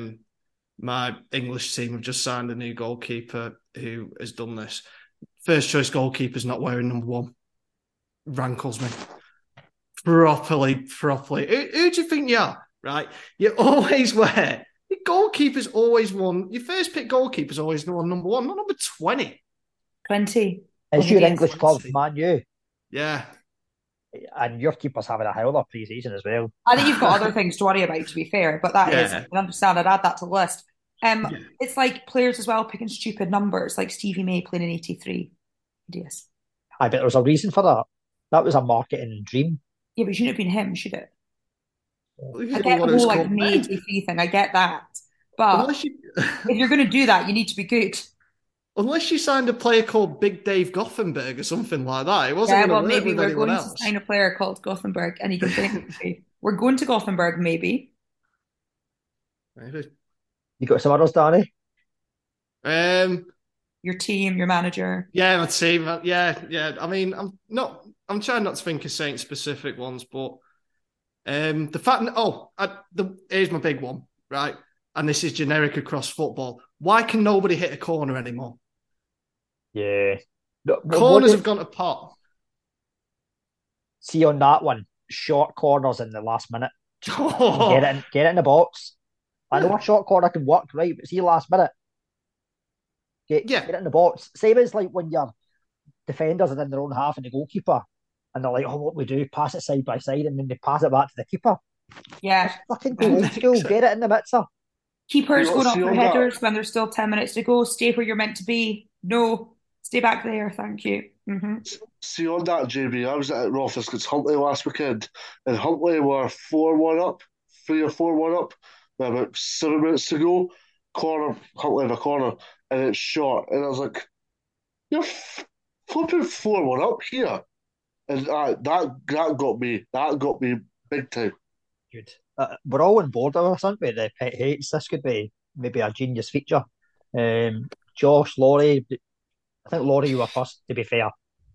my English team have just signed a new goalkeeper who has done this. First choice goalkeeper's not wearing number 1. Rankles me. Properly. Who do you think you are? Right? You always wear. Your goalkeeper's always won. Your first pick goalkeeper's always won number 1, not number 20. 20. It's your English club, Man U. Yeah. And your keeper's having a howler pre-season as well. I think you've got other things to worry about, to be fair, but that is, Yeah. I understand, I'd add that to the list. Yeah. It's like players as well picking stupid numbers, like Stevie May playing in 83. Yes. I bet there's a reason for that. That was a marketing dream. Yeah, but it shouldn't have been him, should it? You I know get what the it was whole like called May then. 83 thing, I get that. But Unless you, if you're going to do that, you need to be good. unless you signed a player called Big Dave Gothenburg or something like that, it wasn't Yeah, going well, to work maybe with we're anyone going to else. sign a player called Gothenburg and he can play in the We're going to Gothenburg, maybe. Maybe. You got some others, Danny? Um, Your team, your manager. yeah, my team. Yeah. I mean, I'm trying not to think of Saint specific ones, but the fact. Here's my big one, right? And this is generic across football. Why can nobody hit a corner anymore? Yeah. No, Corners have gone to pot. See on that one, short corners in the last minute. Oh, Get it in the box. I know a short corner can work, right? But see last minute. yeah, Get it in the box. Same as like when your defenders are in their own half and the goalkeeper, and they're like, "Oh, what we do? Pass it side by side, and then they pass it back to the keeper." Yeah. Just fucking go old school. Get it in the mixer. Keepers going up See for on headers when there's still 10 minutes to go. Stay where you're meant to be. No, stay back there. Thank you. See on that, JB, I was at Rothers against Huntley last weekend, and Huntley were 4-1 up, 3 or 4-1 up, with about 7 minutes to go. Corner, Huntley in a corner, and it's short. And I was like, you're flipping 4-1 up here. And that got me. That got me big time. Good. We're all on board with us, aren't we? The pet hates. This could be maybe a genius feature. Josh, Laurie. I think Laurie, you were first. To be fair,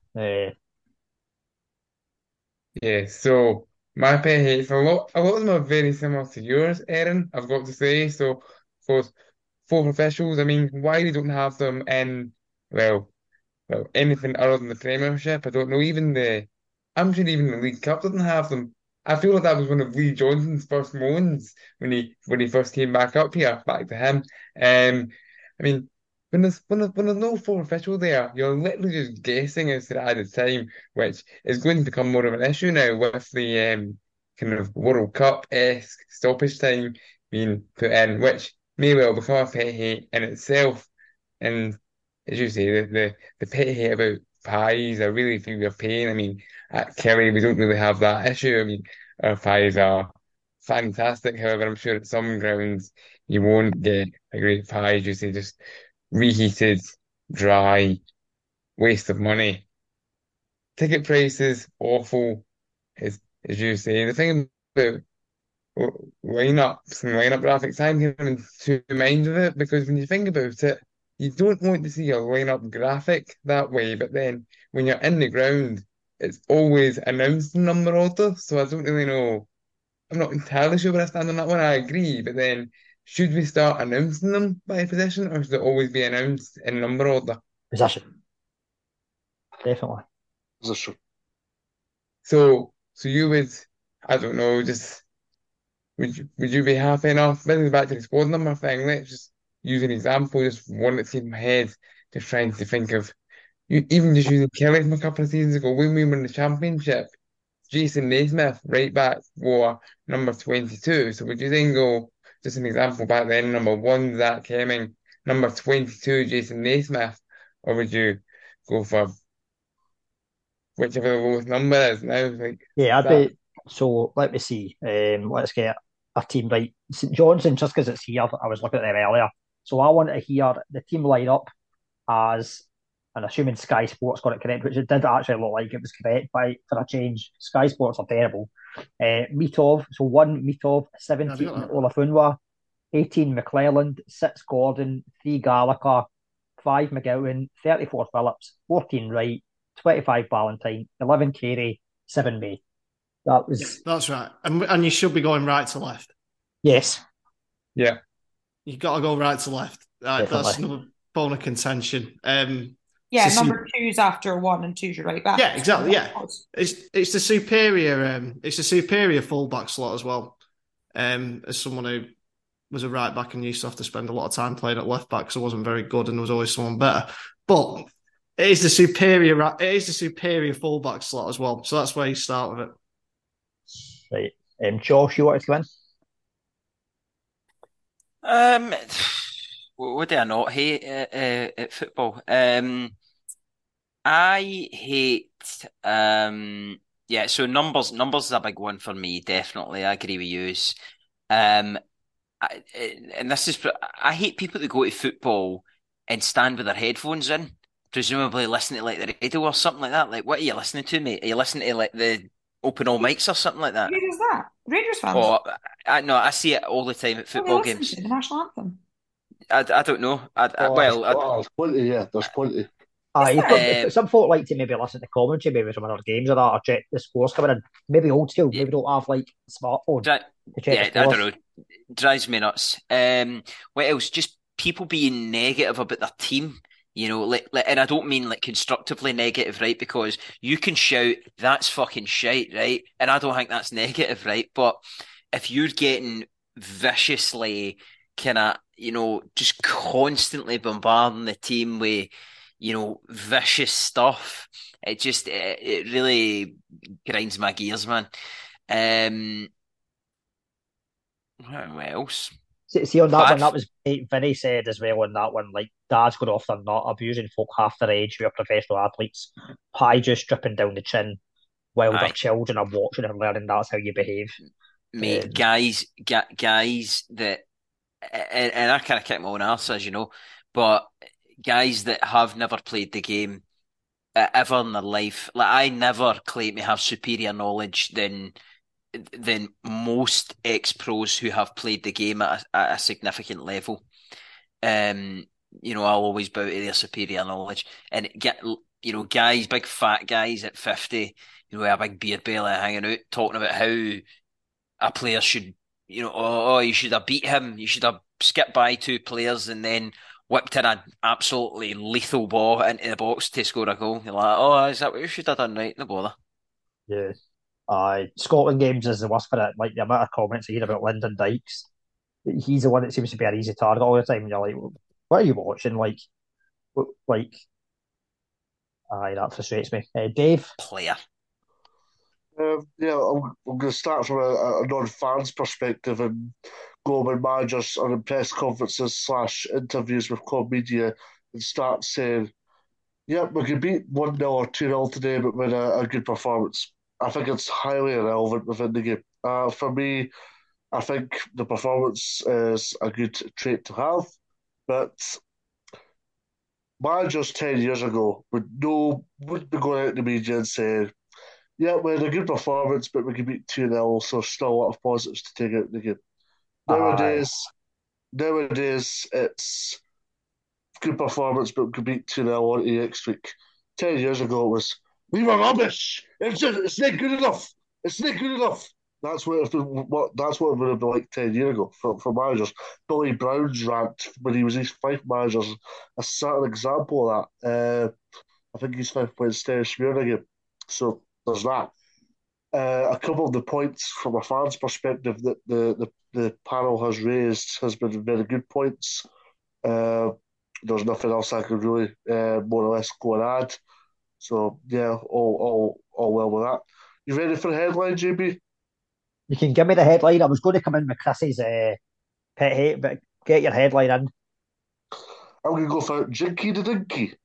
Yeah, so my pet hates a lot of them are very similar to yours, Erin, I've got to say. So for fourth officials, I mean, why they don't have them in well, anything other than the Premiership, I don't know. I'm sure even the League Cup doesn't have them. I feel like that was one of Lee Johnson's first moans when he first came back up here, back to him. I mean, when there's no fourth official there, you're literally just guessing as to the added time, which is going to become more of an issue now with the kind of World Cup-esque stoppage time being put in, which may well become a pet hate in itself. And as you say, the pet hate about pies, I really feel your pain. I mean, at Kelly, we don't really have that issue. I mean, our pies are fantastic. However, I'm sure at some grounds you won't get a great pie. As you say, just reheated, dry, waste of money. Ticket prices, awful, as you say. The thing about lineups and lineup graphics, I'm getting in two minds of it because when you think about it, you don't want to see a lineup graphic that way, but then when you're in the ground, it's always announced in number order. So I don't really know. I'm not entirely sure where I stand on that one. I agree, but then should we start announcing them by position or should it always be announced in number order? possession definitely. Position. So you would, I don't know, just would you be happy enough? This is back to the squad number thing. Let's just use an example, just one that's in my head, just trying to think of even just using Kelly from a couple of seasons ago when we won the championship. Jason Naismith, right back, wore number 22. So would you then go, just an example back then, number one, Zach Hemming, number 22, Jason Naismith, or would you go for whichever the lowest number is now? Like, Yeah, is I'd that, be. So let me see. Let's get a team right. St Johnson, just because it's here, I was looking at them earlier. So I want to hear the team line up as, and assuming Sky Sports got it correct, which it did actually look like it was correct by for a change. Sky Sports are terrible. Mitov, so 1 Mitov, Have you 17 got that? Olafunwa, 18 McClelland, 6 Gordon, 3 Gallagher, 5 McGowan, 34 Phillips, 14 Wright, 25 Ballantyne, 11 Carey, 7 May. That Yeah, was, that's right. And you should be going right to left. yes, yeah, You've got to go right to left. Right, that's definitely. another bone of contention. Yeah, it's a number two's after one and two's your right back. Yeah, exactly. Yeah, it's the superior fullback slot as well. As someone who was a right back and used to have to spend a lot of time playing at left back, so I wasn't very good, and there was always someone better. But it is the superior fullback slot as well. So that's where you start with it. Right. Josh, you wanted to come in? Um, what do I not hate at football? I hate yeah, so numbers is a big one for me, definitely. I agree with you. Um I, and this is I hate people that go to football and stand with their headphones in, presumably listening to like the radio or something like that. Like, what are you listening to, mate? Are you listening to like the open all mics or something like that? Who does that? Rangers fans. Or I no, I see it all the time at What do they football listen games. to? The national anthem. I don't know. Oh, Well, there's plenty, yeah, there's plenty. Is Aye, there? some folk like to maybe listen to commentary, maybe from other games or that, or check the scores coming in. Maybe old school, yeah, maybe don't have like smartphone to check the yeah, I don't scores. know. Drives me nuts. What else? Just people being negative about their team. And I don't mean like constructively negative, right? Because you can shout, that's fucking shite, right? And I don't think that's negative, right? But if you're getting viciously kind of, just constantly bombarding the team with, vicious stuff, it really grinds my gears, man. Um, what else? See on that one, Bad. that was Vinny said as well on that one, like dads going off, they're not abusing folk half their age who are professional athletes, pie just dripping down the chin while their Aye, children are watching and learning that's how you behave. mate, Um, guys that, and I kind of kick my own arse, as you know, but guys that have never played the game ever in their life, like I never claim to have superior knowledge than most ex-pros who have played the game at a significant level. Um, I'll always bow to their superior knowledge, and get guys, big fat guys at 50, with a big beard belly hanging out, talking about how a player should, you should have beat him. You should have skipped by two players and then whipped in an absolutely lethal ball into the box to score a goal. You're like, oh, is that what you should have done? Right, no bother. yeah. Scotland games is the worst for it. Like the amount of comments I hear about Lyndon Dykes, he's the one that seems to be an easy target all the time. And you're like, what are you watching? Like, aye, that frustrates me. Dave, Player. Yeah, I'm going to start from a non-fans perspective and go with managers on press conferences slash interviews with club media and start saying, "Yep, we could beat 1-0 or 2-0 today, but with a good performance." I think it's highly irrelevant within the game. For me, I think the performance is a good trait to have, but managers 10 years ago wouldn't be going out in the media and saying, yeah, we had a good performance, but we could beat 2-0, so still a lot of positives to take out of the game. aye, Nowadays, nowadays it's good performance, but we could beat 2-0 on the next week. 10 years ago it was we were rubbish. It's not good enough. It's not good enough. That's what it would have been like 10 years ago for managers. Billy Brown's rant when he was East Fife manager is a certain example of that. I think East Fife played Steve Smearn again. So there's that. A couple of the points from a fan's perspective that the panel has raised has been very good points. There's nothing else I could really more or less go and add. So yeah, all well with that. You ready for the headline, JB? You can give me the headline. I was going to come in with Chris's pet hate, but get your headline in. I'm going to go for Jinky the Dinky.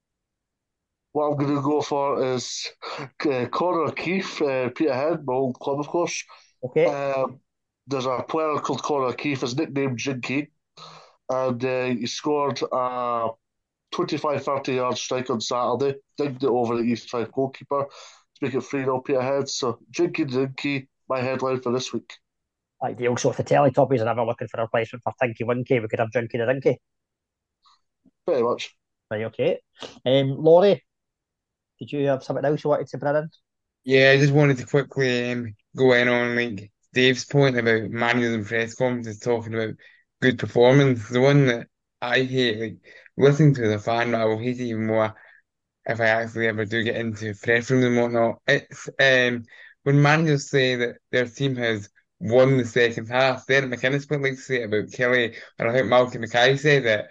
What I'm going to go for is Conor O'Keefe, Peterhead, my old club, of course. Okay. There's a player called Conor O'Keefe, his nickname Jinky, and he scored a 25-30 yard strike on Saturday, digged it over the East 5 goalkeeper to make it 3-0 Peterhead. So, Jinky Dinky, my headline for this week. Ideal. So if the Teletubbies are ever looking for a replacement for Tinky Winky, we could have Jinky the Dinky. Pretty much. Right, okay. Laurie, did you have something else you wanted to bring in? Yeah, I just wanted to quickly go in on like Dave's point about manuals and press conferences talking about good performance. The one that I hate, like listening to the fan, I will hate it even more if I actually ever do get into press rooms and whatnot. It's when managers say that their team has won the second half. Then McInnes would like to say it about Kelly, and I think Malcolm Mackay said it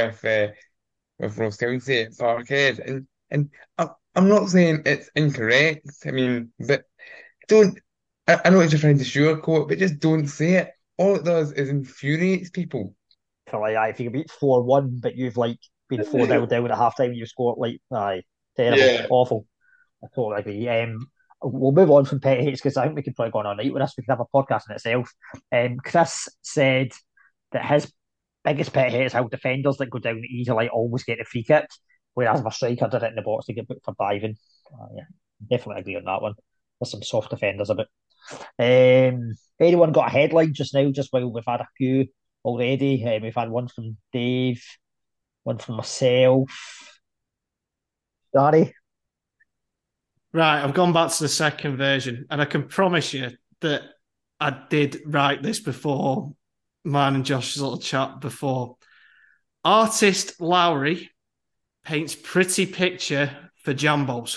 with Ross County at Parkhead, and I'm not saying it's incorrect. I mean, but don't. I know what you're trying to sugarcoat, but just don't say it. All it does is infuriates people. So like, if you beat 4-1, but you've like been 4-0 at half time, you scored like, terrible, Yeah. awful. I totally agree. We'll move on from pet hates because I think we could probably go on all night with this. We could have a podcast in itself. Chris said that his biggest pet hate is how defenders that go down easily always get a free kick, whereas if a striker did it in the box, they get booked for diving. Yeah, definitely agree on that one. There's some soft defenders a bit. Anyone got a headline just now? Just while we've had a few already. We've had one from Dave, one from myself. Gary? Right, I've gone back to the second version, and I can promise you that I did write this before mine and Josh's little chat before. Artist Lowry paints pretty picture for Jambos.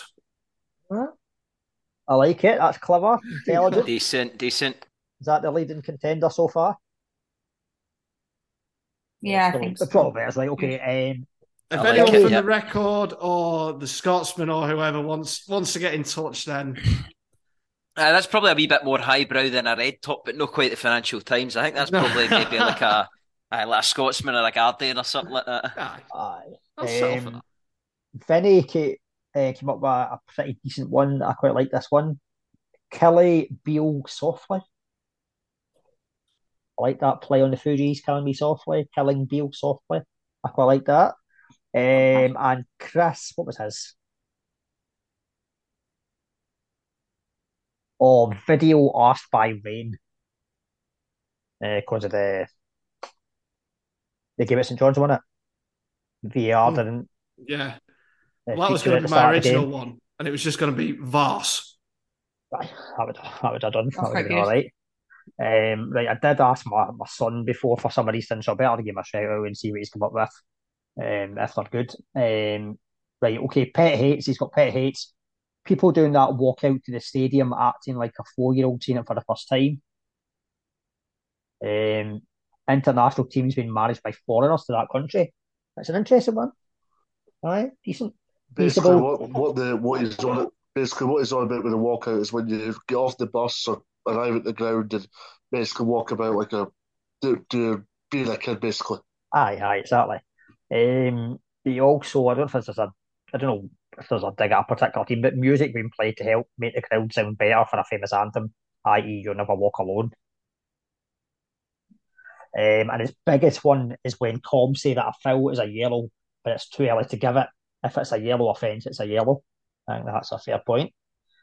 I like it. That's clever, intelligent. Decent. Is that the leading contender so far? Yeah, I think so. Probably is, right, okay. If I like anyone it, from yeah. the record or the Scotsman or whoever wants to get in touch, then That's probably a wee bit more highbrow than a red top, but not quite the Financial Times. I think that's probably maybe like a Scotsman or a Guardian or something like that. Aye. I'll settle for that. Vinny came up with a pretty decent one. I quite like this one. Killy Beale softly. I like that play on the Fugees, killing me softly, killing Beale softly. I quite like that. And Chris, what was his? Oh, video asked by Rain. Because of the game at St John's, wasn't it? VAR didn't. Yeah. Well, that was feature going at to the be my start of the original game. one, and it was just going to be Vars. Aye, that would have done. That would have quite been all right. Right, I did ask my son before for some reason, so I better give him a shout out and see what he's come up with. If they're good. Right, okay, pet hates. He's got pet hates. People doing that walk out to the stadium acting like a 4-year-old seeing it for the first time. International teams being managed by foreigners to that country. That's an interesting one. Aye, decent. Basically, Feasible. what he's on basically what he's on about with the walkout is when you get off the bus or arrive at the ground and basically walk about like being a kid, basically. Aye, exactly. He also, I don't know if there's a dig at a particular team, but music being played to help make the crowd sound better for a famous anthem, i.e., You'll Never Walk Alone. And his biggest one is when Tom say that a foul is a yellow, but it's too early to give it. If it's a yellow offence, it's a yellow. I think that's a fair point.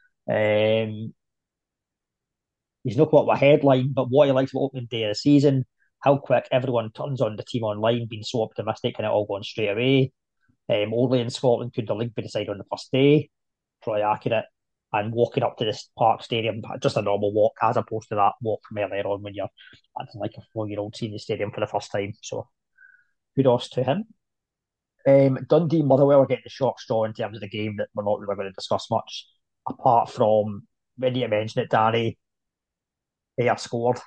He's not quite a headline, but what he likes about opening day of the season, how quick everyone turns on the team online, being so optimistic and it all going straight away. Only in Scotland could the league be decided on the first day. Probably accurate. And walking up to this Park Stadium, just a normal walk, as opposed to that walk from earlier on when you're acting like a 4-year-old seeing the stadium for the first time. So kudos to him. Dundee and Motherwell are getting the short straw in terms of the game that we're not really going to discuss much, apart from when you mention it, Danny, they have scored.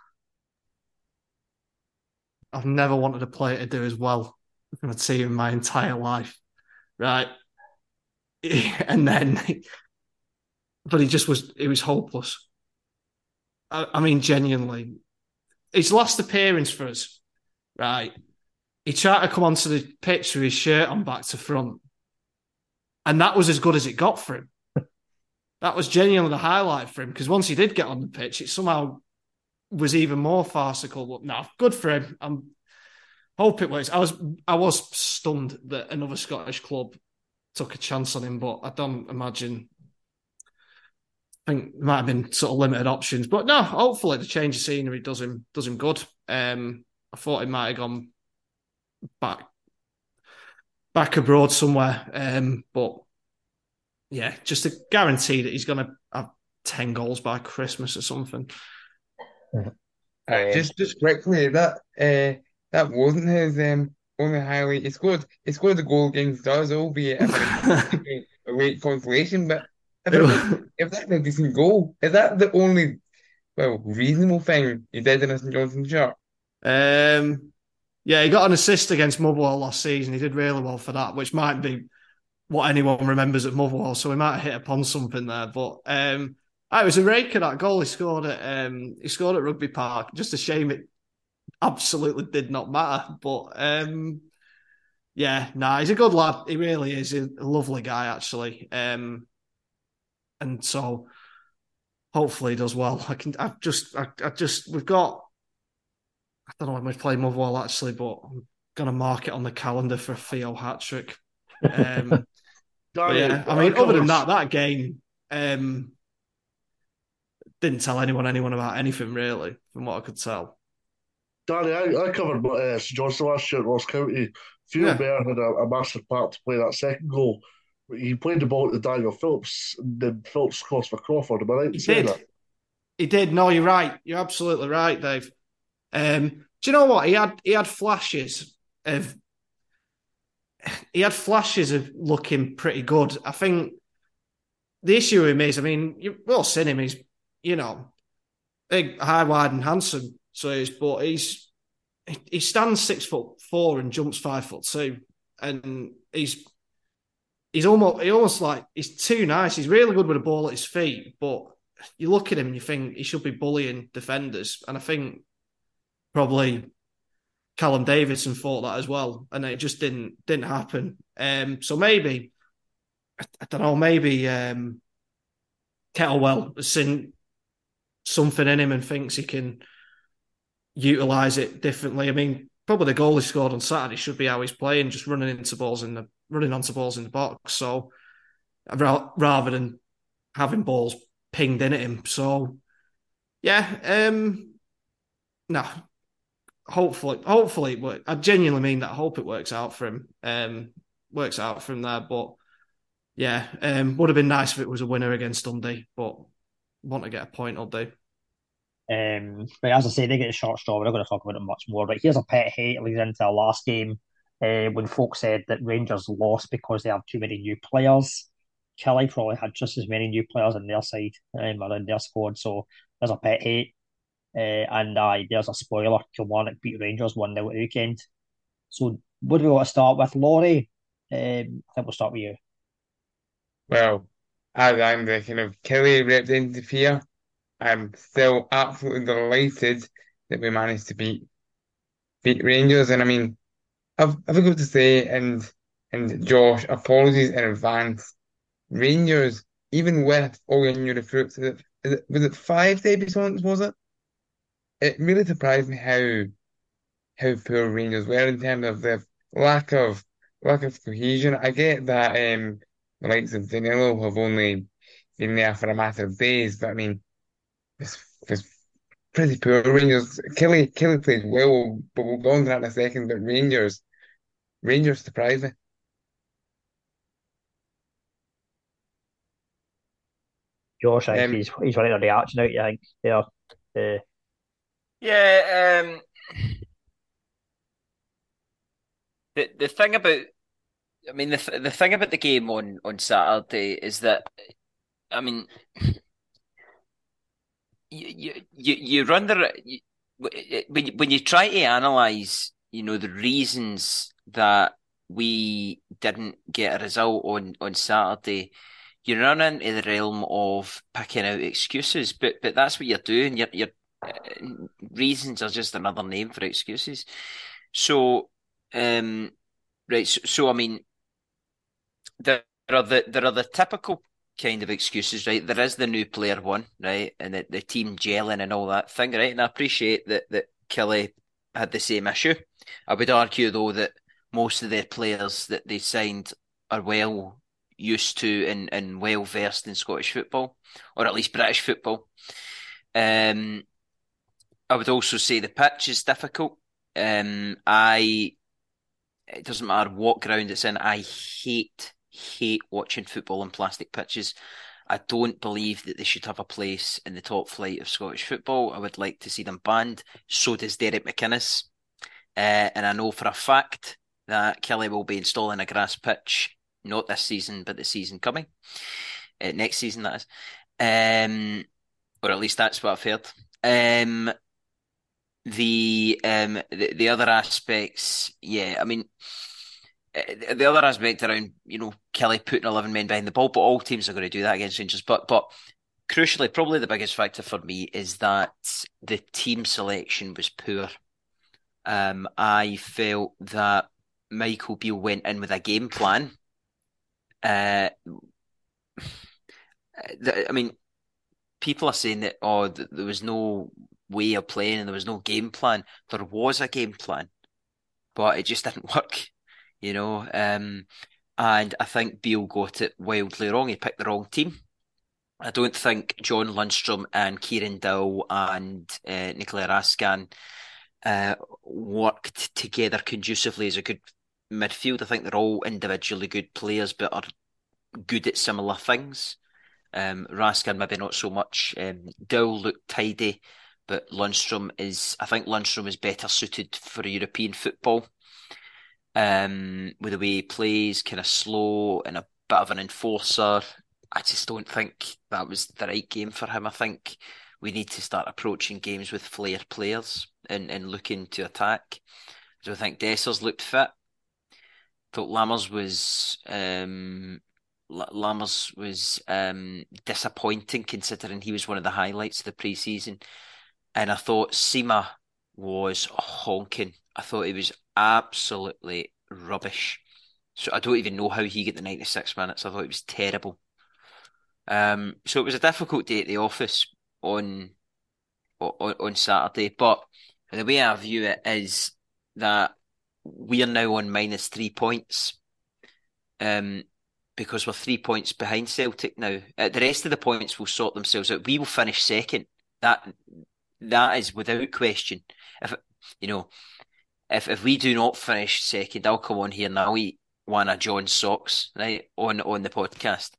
I've never wanted a player to do as well from a team in my entire life, right? And then, but he was hopeless. I mean, genuinely. His last appearance for us, right? He tried to come onto the pitch with his shirt on back to front. And that was as good as it got for him. That was genuinely the highlight for him, because once he did get on the pitch, it somehow was even more farcical. But no, good for him. I hope it works. I was stunned that another Scottish club took a chance on him, but I don't imagine. I think there might have been sort of limited options, but no. Hopefully, the change of scenery does him good. I thought he might have gone back abroad somewhere, but yeah, just to guarantee that he's going to have 10 goals by Christmas or something. Just quickly, that wasn't his only highlight. He scored a goal against us, albeit a late consolation. But if that's a decent goal, is that the only reasonable thing he did in a St Johnstone shirt? Yeah, he got an assist against Motherwell last season. He did really well for that, which might be what anyone remembers at Motherwell. So we might have hit upon something there. But it was a raker, that goal he scored at Rugby Park. Just a shame it absolutely did not matter. But yeah, he's a good lad. He really is a lovely guy, actually. And so hopefully he does well. We've got, I don't know when we play Motherwell actually, but I'm going to mark it on the calendar for a Theo hat-trick. But yeah, I mean, other than that game didn't tell anyone about anything really, from what I could tell. Danny, I covered St Johnstone last year at Ross County. Theo Bair had a massive part to play that second goal. He played the ball to Daniel Phillips, and then Phillips crossed for Crawford. Am I right in saying that? He did. No, you're right. You're absolutely right, Dave. Do you know what? He had flashes of looking pretty good. I think the issue with him is, I mean, you've all seen him. He's, big, high, wide, and handsome. But he stands 6'4" and jumps 5'2", and he's almost like, he's too nice. He's really good with the ball at his feet, but you look at him and you think he should be bullying defenders, and I think probably Callum Davidson thought that as well, and it just didn't happen. So maybe, I don't know, maybe Kettlewell has seen something in him and thinks he can utilise it differently. I mean, probably the goal he scored on Saturday should be how he's playing, just running onto balls in the box. So rather than having balls pinged in at him. So yeah, no. Hopefully it works. I genuinely mean that. I hope it works out for him. Works out for him there. But yeah, would have been nice if it was a winner against Dundee, but want to get a point, I'll do. But as I say, they get a short straw. We're not going to talk about it much more. But here's a pet hate leads into our last game when folks said that Rangers lost because they have too many new players. Kelly probably had just as many new players on their side or in their squad. So there's a pet hate. And there's a spoiler. Kilmarnock beat Rangers 1-0 at the weekend. So what do we want to start with? Laurie, I think we'll start with you. Well, as I'm the kind of Kelly representative here, I'm still absolutely delighted that we managed to beat Rangers. And I mean, I've got to say, and Josh, apologies in advance. Rangers, even with all your new recruits, was it 5 debutantes, was it? It really surprised me how poor Rangers were in terms of the lack of cohesion. I get that the likes of Danilo have only been there for a matter of days, but I mean, it's pretty poor. Rangers, Kelly played well, but we'll go on to that in a second. But Rangers surprised me. Josh, I think he's running a reaction out. I think there. Yeah. The thing about, I mean, the thing about the game on Saturday is that, I mean, you run when you try to analyze, the reasons that we didn't get a result on Saturday, you run into the realm of picking out excuses. But that's what you're doing. Your reasons are just another name for excuses. So, right. So I mean, there are the typical kind of excuses, right? There is the new player one, right, and the team gelling and all that thing, right? And I appreciate that Kelly had the same issue. I would argue though that most of their players that they signed are well used to and well versed in Scottish football, or at least British football. I would also say the pitch is difficult. It doesn't matter what ground it's in. I hate watching football on plastic pitches. I don't believe that they should have a place in the top flight of Scottish football. I would like to see them banned. So does Derek McInnes. And I know for a fact that Kelly will be installing a grass pitch, not this season, but the season coming. Next season, that is. Or at least that's what I've heard. The other aspects, yeah, I mean, the other aspect around, Kelly putting 11 men behind the ball, but all teams are going to do that against Rangers. But crucially, probably the biggest factor for me is that the team selection was poor. I felt that Michael Beale went in with a game plan. I mean, people are saying that, there was no way of playing and there was no game plan. There was a game plan, but it just didn't work, And I think Beale got it wildly wrong. He picked the wrong team. I don't think John Lundstram and Kieran Dowell and Nicola Raskan worked together conducively as a good midfield. I think they're all individually good players, but are good at similar things. Raskan maybe not so much. Dowell looked tidy, but I think Lundstram is better suited for European football. With the way he plays, kind of slow and a bit of an enforcer. I just don't think that was the right game for him. I think we need to start approaching games with flair players and looking to attack. So I think Dessers looked fit. Thought Lammers was disappointing considering he was one of the highlights of the pre-season. And I thought Sima was honking. I thought he was absolutely rubbish. So I don't even know how he got the 96 minutes. I thought it was terrible. So it was a difficult day at the office on Saturday. But the way I view it is that we are now on -3 points. Because we're 3 points behind Celtic now. The rest of the points will sort themselves out. We will finish second. That is without question. If we do not finish second, I'll come on here and I'll eat one of John's socks, right, on the podcast.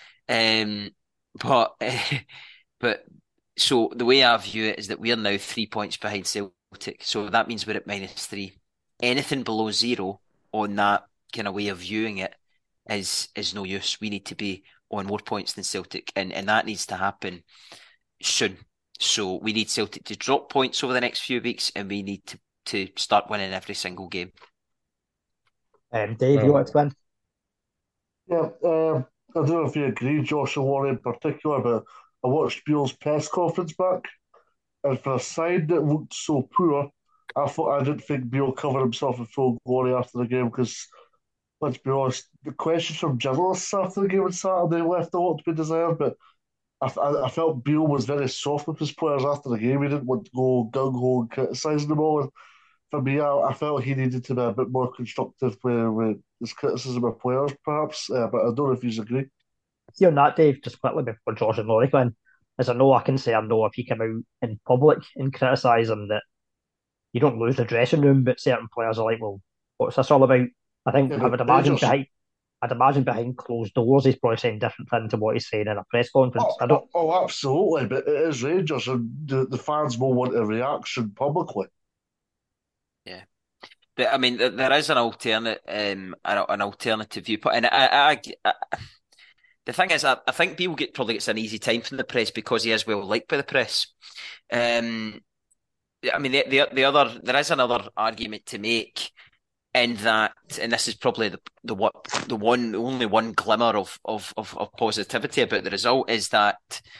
But so the way I view it is that we are now 3 points behind Celtic. So that means we're at -3. Anything below 0 on that kind of way of viewing it is no use. We need to be on more points than Celtic, and that needs to happen soon. So we need Celtic to drop points over the next few weeks, and we need to start winning every single game. Dave, you want to win? Yeah, I don't know if you agree, Josh or Warren in particular, but I watched Beale's press conference back, and for a side that looked so poor, I didn't think Beale covered himself in full glory after the game because, let's be honest, the questions from journalists after the game on Saturday left a lot to be desired, but I felt Beale was very soft with his players after the game. He didn't want to go gung-ho and criticising them all. And for me, I felt he needed to be a bit more constructive with his criticism of players, perhaps. But I don't know if you agree. See on that, Dave, just quickly before Josh and Laurie come in, as I know, I can say I know if he came out in public and criticise him that you don't lose the dressing room, but certain players are like, well, what's this all about? I think Yeah, I would but imagine Rangers, I'd imagine behind closed doors he's probably saying different things to what he's saying in a press conference. I don't. absolutely, but it is Rangers, and the fans will want a reaction publicly. Yeah. I mean, there is an alternative viewpoint, and The thing is, I think Beale probably gets an easy time from the press because he is well liked by the press. Um, I mean, there is another argument to make in that, and this is probably the only one glimmer of positivity about the result is that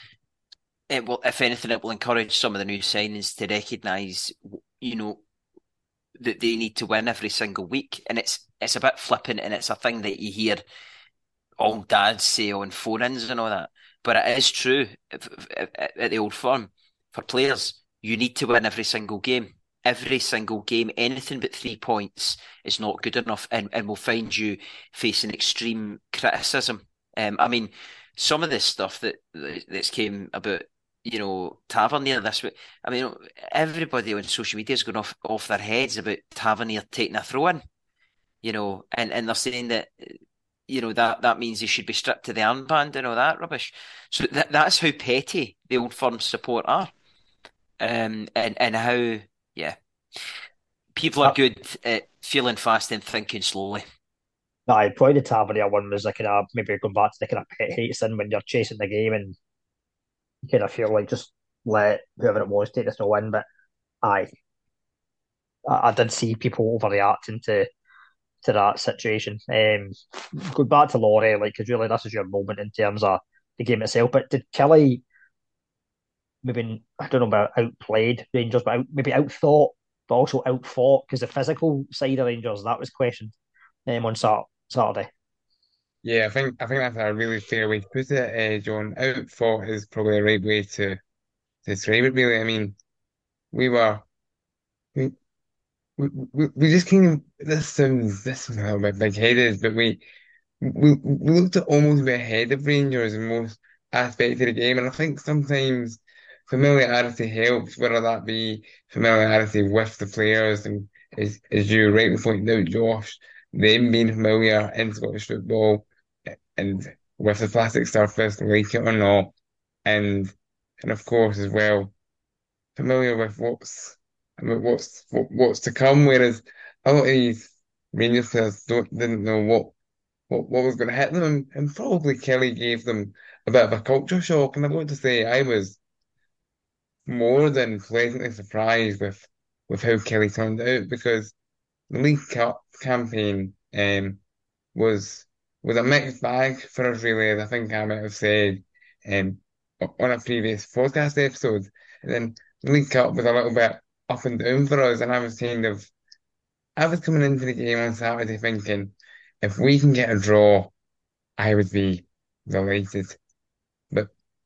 it will, if anything, it will encourage some of the new signings to recognise, you know, that they need to win every single week, and it's a bit flippant, and it's a thing that you hear all dads say on phone-ins and all that, but it is true at the Old Firm for players. You need to win every single game. Every single game, anything but 3 points is not good enough, and will find you facing extreme criticism. I mean, some of this stuff that's came about, you know, Tavernier this week. I mean, everybody on social media is going off their heads about Tavernier taking a throw in, you know, and they're saying that, you know, that means he should be stripped to the armband and all that rubbish. So that's how petty the Old Firm support are, and how, yeah, people are Uh, good at feeling fast and thinking slowly. Aye, probably the Tavernier one was like kind of maybe going back to the kind of pet hate sin when you're chasing the game and you kind of feel like just let whoever it was take the throw in. But aye, I did see people overreacting to that situation. Going back to Laurie, like, because really this is your moment in terms of the game itself. But did Kelly maybe, I don't know about outplayed Rangers, but maybe outthought, but also outfought? Because the physical side of Rangers, that was questioned on Saturday. Yeah, I think that's a really fair way to put it, John. Outfought is probably the right way to describe it, really. I mean, we were we we just kind of this sounds a little bit big-headed, but we looked to almost be ahead of Rangers in most aspects of the game, and I think sometimes familiarity helps, whether that be familiarity with the players, and as you rightly pointed out, Josh, them being familiar in Scottish football and with the plastic surface, like it or not, and and of course as well familiar with what's to come, whereas a lot of these Rangers players didn't know what was going to hit them, and probably Kelly gave them a bit of a culture shock. And I want to say I was more than pleasantly surprised with how Kelly turned out, because the League Cup campaign was was a mixed bag for us, really, as I think I might have said um on a previous podcast episode. And then the League Cup was a little bit up and down for us, and I was coming into the game on Saturday thinking, if we can get a draw, I would be delighted. But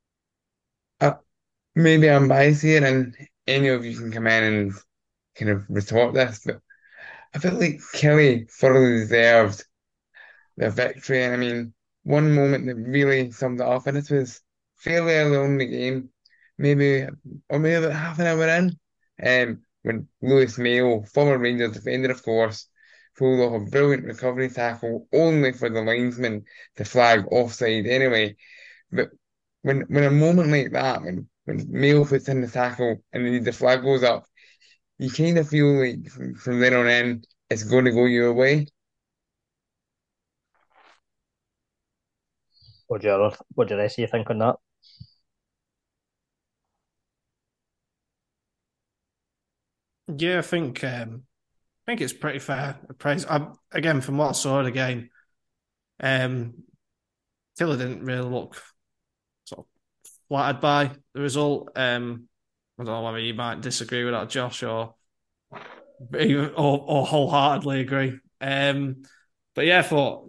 uh, maybe I'm biased here, and any of you can come in and kind of retort this, but I felt like Kelly thoroughly deserved the victory. And I mean, one moment that really summed it up, and it was fairly early on in the game, maybe about half an hour in, when Lewis Mayo, former Rangers defender, of course, pulled off a brilliant recovery tackle, only for the linesman to flag offside anyway. But when a moment like that, when Mayo puts in the tackle and then the flag goes up, you kind of feel like from then on in, it's going to go your way. What do the rest of you think on that? Yeah, I think it's pretty fair praise. Again, from what I saw of the game, Tiller didn't really look sort of flattered by the result. I don't know whether you might disagree with that, Josh, or wholeheartedly agree. But yeah, I thought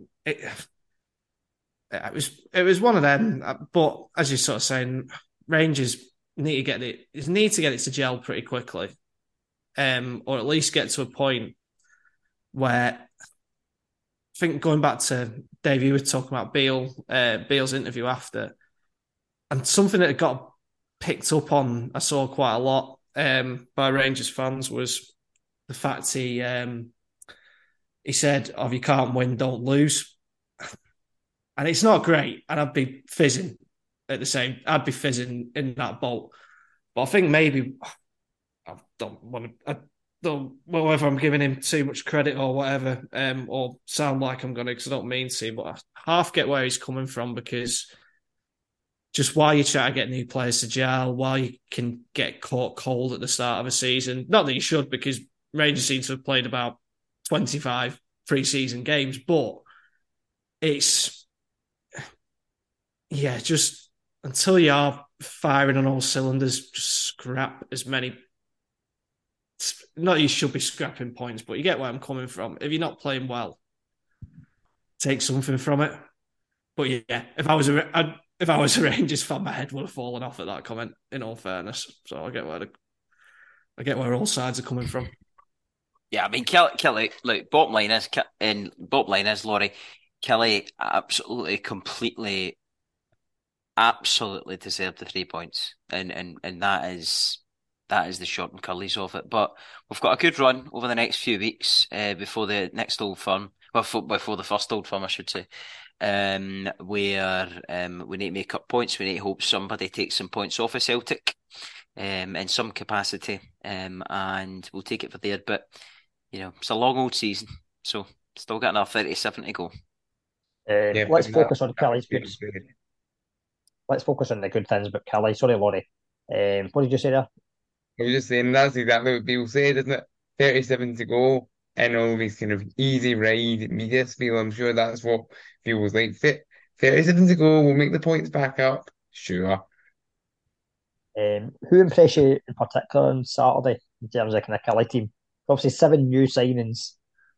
it was one of them. But as you're sort of saying, Rangers need to get it to gel pretty quickly, or at least get to a point where I think going back to Dave, you were talking about Beale's interview after, and something that got picked up on, I saw quite a lot by Rangers fans, was the fact he said, "Oh, if you can't win, don't lose," and it's not great. And I'd be fizzing I'd be fizzing in that boat. But I think maybe I don't want to. well, whether I'm giving him too much credit or whatever, or sound like I'm going to, because I don't mean to, but I half get where he's coming from, because just while you try to get new players to gel, while you can get caught cold at the start of a season, not that you should, because Rangers seem to have played about 25 pre-season games, but it's, yeah, just until you are firing on all cylinders, just scrap as many. Not you should be scrapping points, but you get where I'm coming from. If you're not playing well, take something from it. But yeah, if I was a Rangers fan, my head would have fallen off at that comment. In all fairness, so I get where all sides are coming from. Yeah, I mean, Kelly, look, bottom line is, Laurie, Kelly absolutely, completely, absolutely deserved the 3 points, and that is the short and curlies of it. But we've got a good run over the next few weeks before the next Old Firm, before the first Old Firm, I should say. Where we need to make up points. We need to hope somebody takes some points off of Celtic in some capacity, and we'll take it for there. But it's a long old season, so still got another 37 to go. Let's focus on Kelly's good. Let's focus on the good things about Kelly. Sorry, Laurie. What did you say there? I was just saying that's exactly what Beale said, isn't it? 37 to go, and all these kind of easy ride media spiel. I'm sure that's what Beale was like. 37 to go, we'll make the points back up. Sure. Who impressed you in particular on Saturday in terms of kind of Kelly team? Obviously, 7 new signings.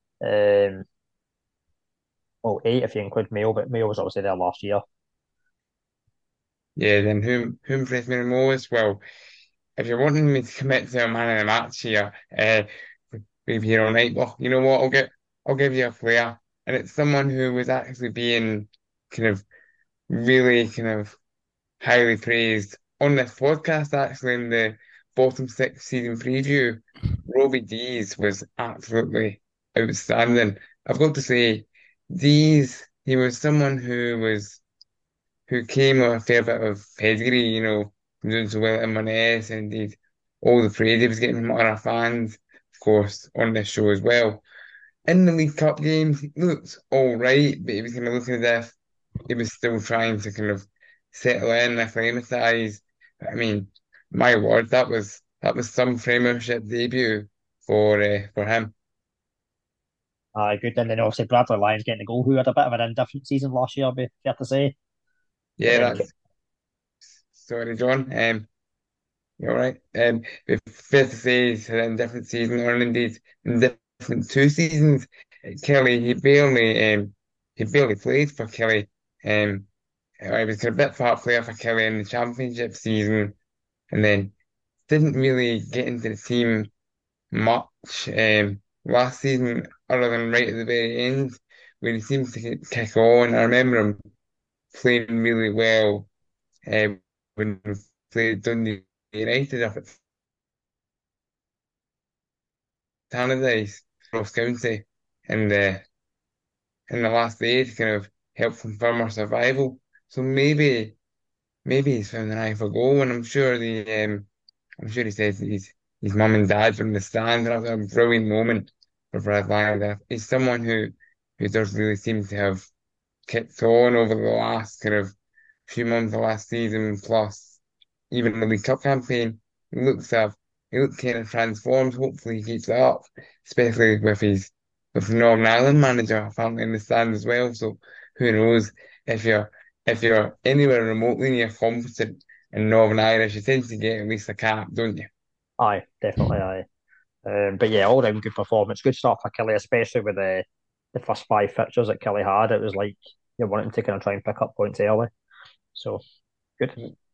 Well, 8 if you include Mayo, but Mayo was obviously there last year. Yeah, then who impressed me the most? Well, if you're wanting me to commit to a man in a match here, maybe here all night, well, you know what? I'll give you a player, and it's someone who was actually being kind of really kind of highly praised on this podcast, actually, in the bottom 6 season preview. Robbie Dees was absolutely outstanding. I've got to say, Dees, he was someone who came with a fair bit of pedigree, from doing so well at M1S, and indeed all the praise he was getting from other fans, of course, on this show as well. In the League Cup games, he looked all right, but he was kind of looking as if he was still trying to kind of settle in, acclimatise. I mean, my word, that was some Premiership debut for him. Good. And then obviously Bradley Lyons getting the goal, who had a bit of an indifferent season last year, I'd be fair to say. Yeah, Um, that's sorry, John. You're right. But fair to say he's had a different season, or indeed in different 2 seasons. Kelly, he barely played for Kelly. I was a bit part player for Kelly in the championship season, and then didn't really get into the team much last season, other than right at the very end when he seemed to kick on. I remember him playing really well when we played Dundee United up at Tannadice, Ross County, and in the last day to kind of help confirm our survival. So maybe he's found an eye for goal, and I'm sure he says that his mum and dad from the stand, and that was a brilliant moment for Brad Lyle. He's someone who does really seem to have kicked on over the last kind of few months of last season, plus even the League Cup campaign. He looked kind of transformed. Hopefully he keeps it up, especially with Northern Ireland manager apparently in the stand as well. So who knows if you're anywhere remotely near competent in Northern Irish, you tend to get at least a cap, don't you? aye, definitely aye. But yeah, all round good performance, good start for Kelly, especially with the first 5 fixtures that Kelly had. It was like you wanted to kind of try and pick up points early. So good.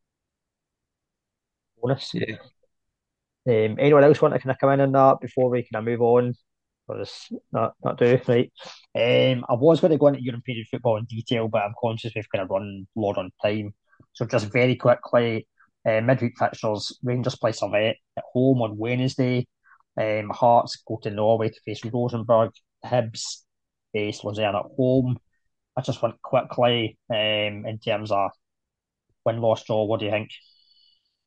Bonus. Yeah. Anyone else want to kind of come in on that before we kind of move on? Or just not do right. I was going to go into European football in detail, but I'm conscious we've kind of run low on time. So just very quickly, midweek fixtures: Rangers play Servette at home on Wednesday. Hearts go to Norway to face Rosenborg. Hibs face Luzern at home. I just went quickly in terms of win, loss, draw. What do you think?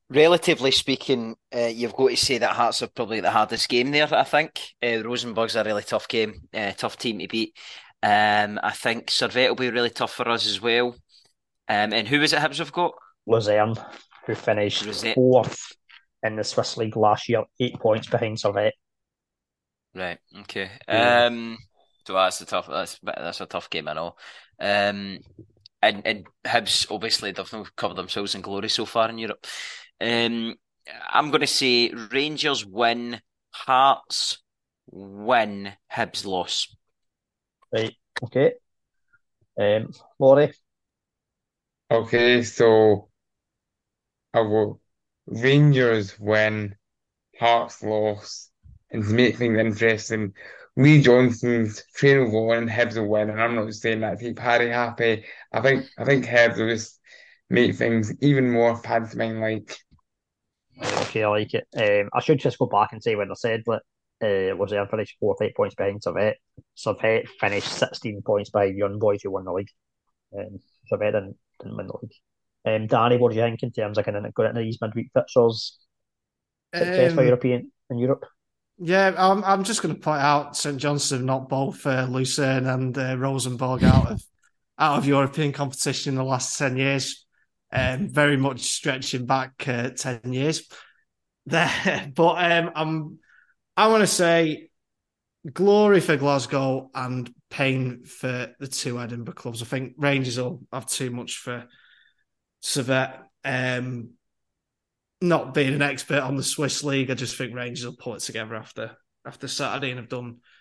Relatively speaking, you've got to say that Hearts are probably the hardest game there, I think. Rosenborg's a really tough game, tough team to beat. I think Servette will be really tough for us as well. And who is it Hibs have got? Luzerne, who finished Rosette. fourth in the Swiss League last year, 8 points behind Servette. Right, okay. Yeah. So that's a tough game, I know. Um, and Hibs, obviously, they've not covered themselves in glory so far in Europe. Um, I'm going to say Rangers win, Hearts win, Hibs loss. Right, okay. Laurie, Okay, so I will Rangers win, Hearts loss, and to make things interesting, Lee Johnson's train will go on and Hibs will win, and I'm not saying that to keep Harry happy. I think Hibs will just make things even more pantomime like. okay, I like it. I should just go back and say when I said that Luzerne finished fourth, 8 points behind Servette. Servette finished 16 points behind Young Boys, who won the league. Servette didn't win the league. Danny, what do you think in terms of kind of going into these midweek fixtures? Success for Um, European in Europe? yeah, I'm just going to point out St Johnstone knocked both Lucerne and Rosenborg out of European competition in the last 10 years. Very much stretching back 10 years there. But I want to say glory for Glasgow and pain for the two Edinburgh clubs. I think Rangers will have too much for Servette. Not being an expert on the Swiss league, I just think Rangers will pull it together after Saturday and have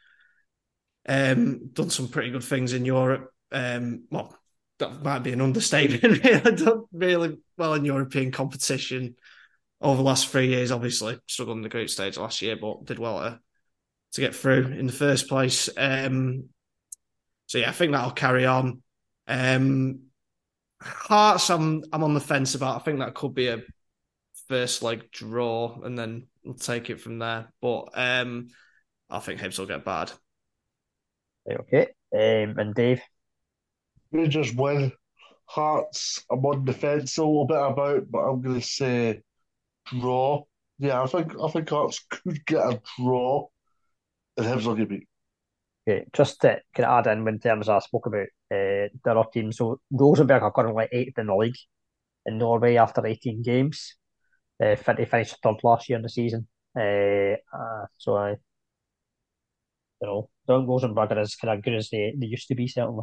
done some pretty good things in Europe. Well, that might be an understatement. Really done really well in European competition over the last 3 years. Obviously, struggled in the group stage last year, but did well to get through in the first place. So yeah, I think that'll carry on. Hearts, I'm on the fence about. I think that could be a first leg draw, and then we'll take it from there. But I think Hibs will get bad. Right, okay. And Dave? Rangers win. Hearts, I'm on the fence a little bit about, but I'm going to say draw. Yeah, I think Hearts could get a draw, and Hibs will get beat. Okay, just to kind of add in terms I spoke about the other team. So Rosenborg are currently eighth in the league in Norway after 18 games. They finished third last year in the season. So I, Rosenborg are as kind of good as they used to be, certainly.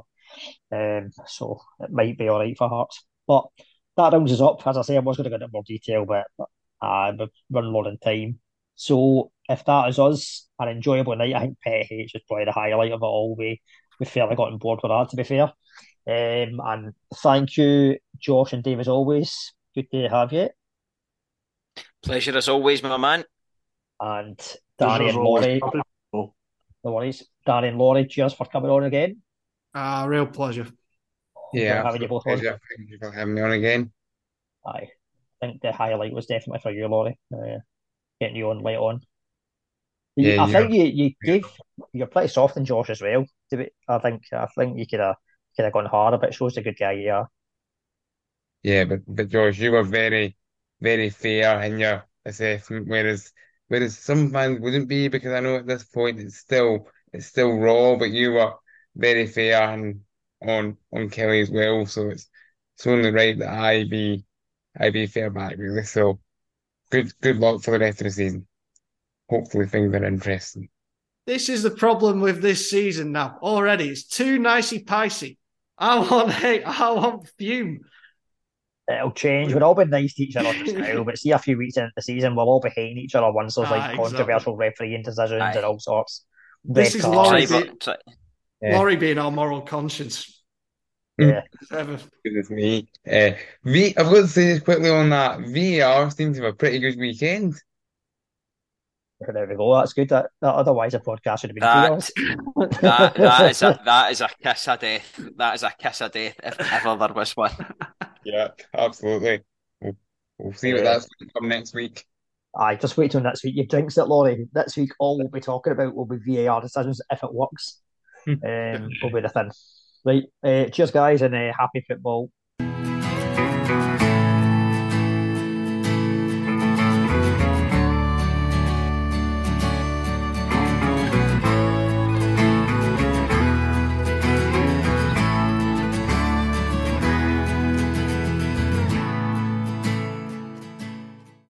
So it might be all right for Hearts. But that rounds us up. As I say, I was going to go into more detail, but we've run low on time. So if that is us, an enjoyable night, I think Pet H is probably the highlight of it all. We fairly got on board with that, to be fair. And thank you, Josh and Dave, as always. Good to have you. Pleasure as always, my man. And Pleasure Danny as and always. Laurie, Happy no worries. Danny and Laurie, cheers for coming on again. Real pleasure. Yeah, Having you absolute both on. pleasure. Thank you for having me on again. I think the highlight was definitely for you, Laurie. Getting you on late on. Yeah, I think you're pretty soft on Josh as well. I think you could have gone harder, but it shows the good guy you are. yeah, but George, you were very, very fair in your assessment, whereas some fans wouldn't be because I know at this point it's still raw, but you were very fair and on Kelly as well, so it's only right that I be fair back really. So good luck for the rest of the season. Hopefully things are interesting. This is the problem with this season now. Already, it's too nicey-picey. I want fume. It'll change. We'll all be nice to each other just now, but see a few weeks into the season, we'll all be hating each other once there's like controversial refereeing decisions Aye. and all sorts. This Red is cards. Laurie being our moral conscience. Yeah. Ever. Goodness me. I've got to say this quickly on that. VAR seems to have a pretty good weekend. There we go. That's good. That otherwise the podcast would have been That 3 hours. that is a kiss of death. That is a kiss of death if ever there was one. Yeah, absolutely. We'll see what that's going to come next week. Aye, just wait till next week. You jinxed it, Laurie. Next week, all we'll be talking about will be VAR decisions if it works. Will be the thing. Right. Cheers, guys, and happy football.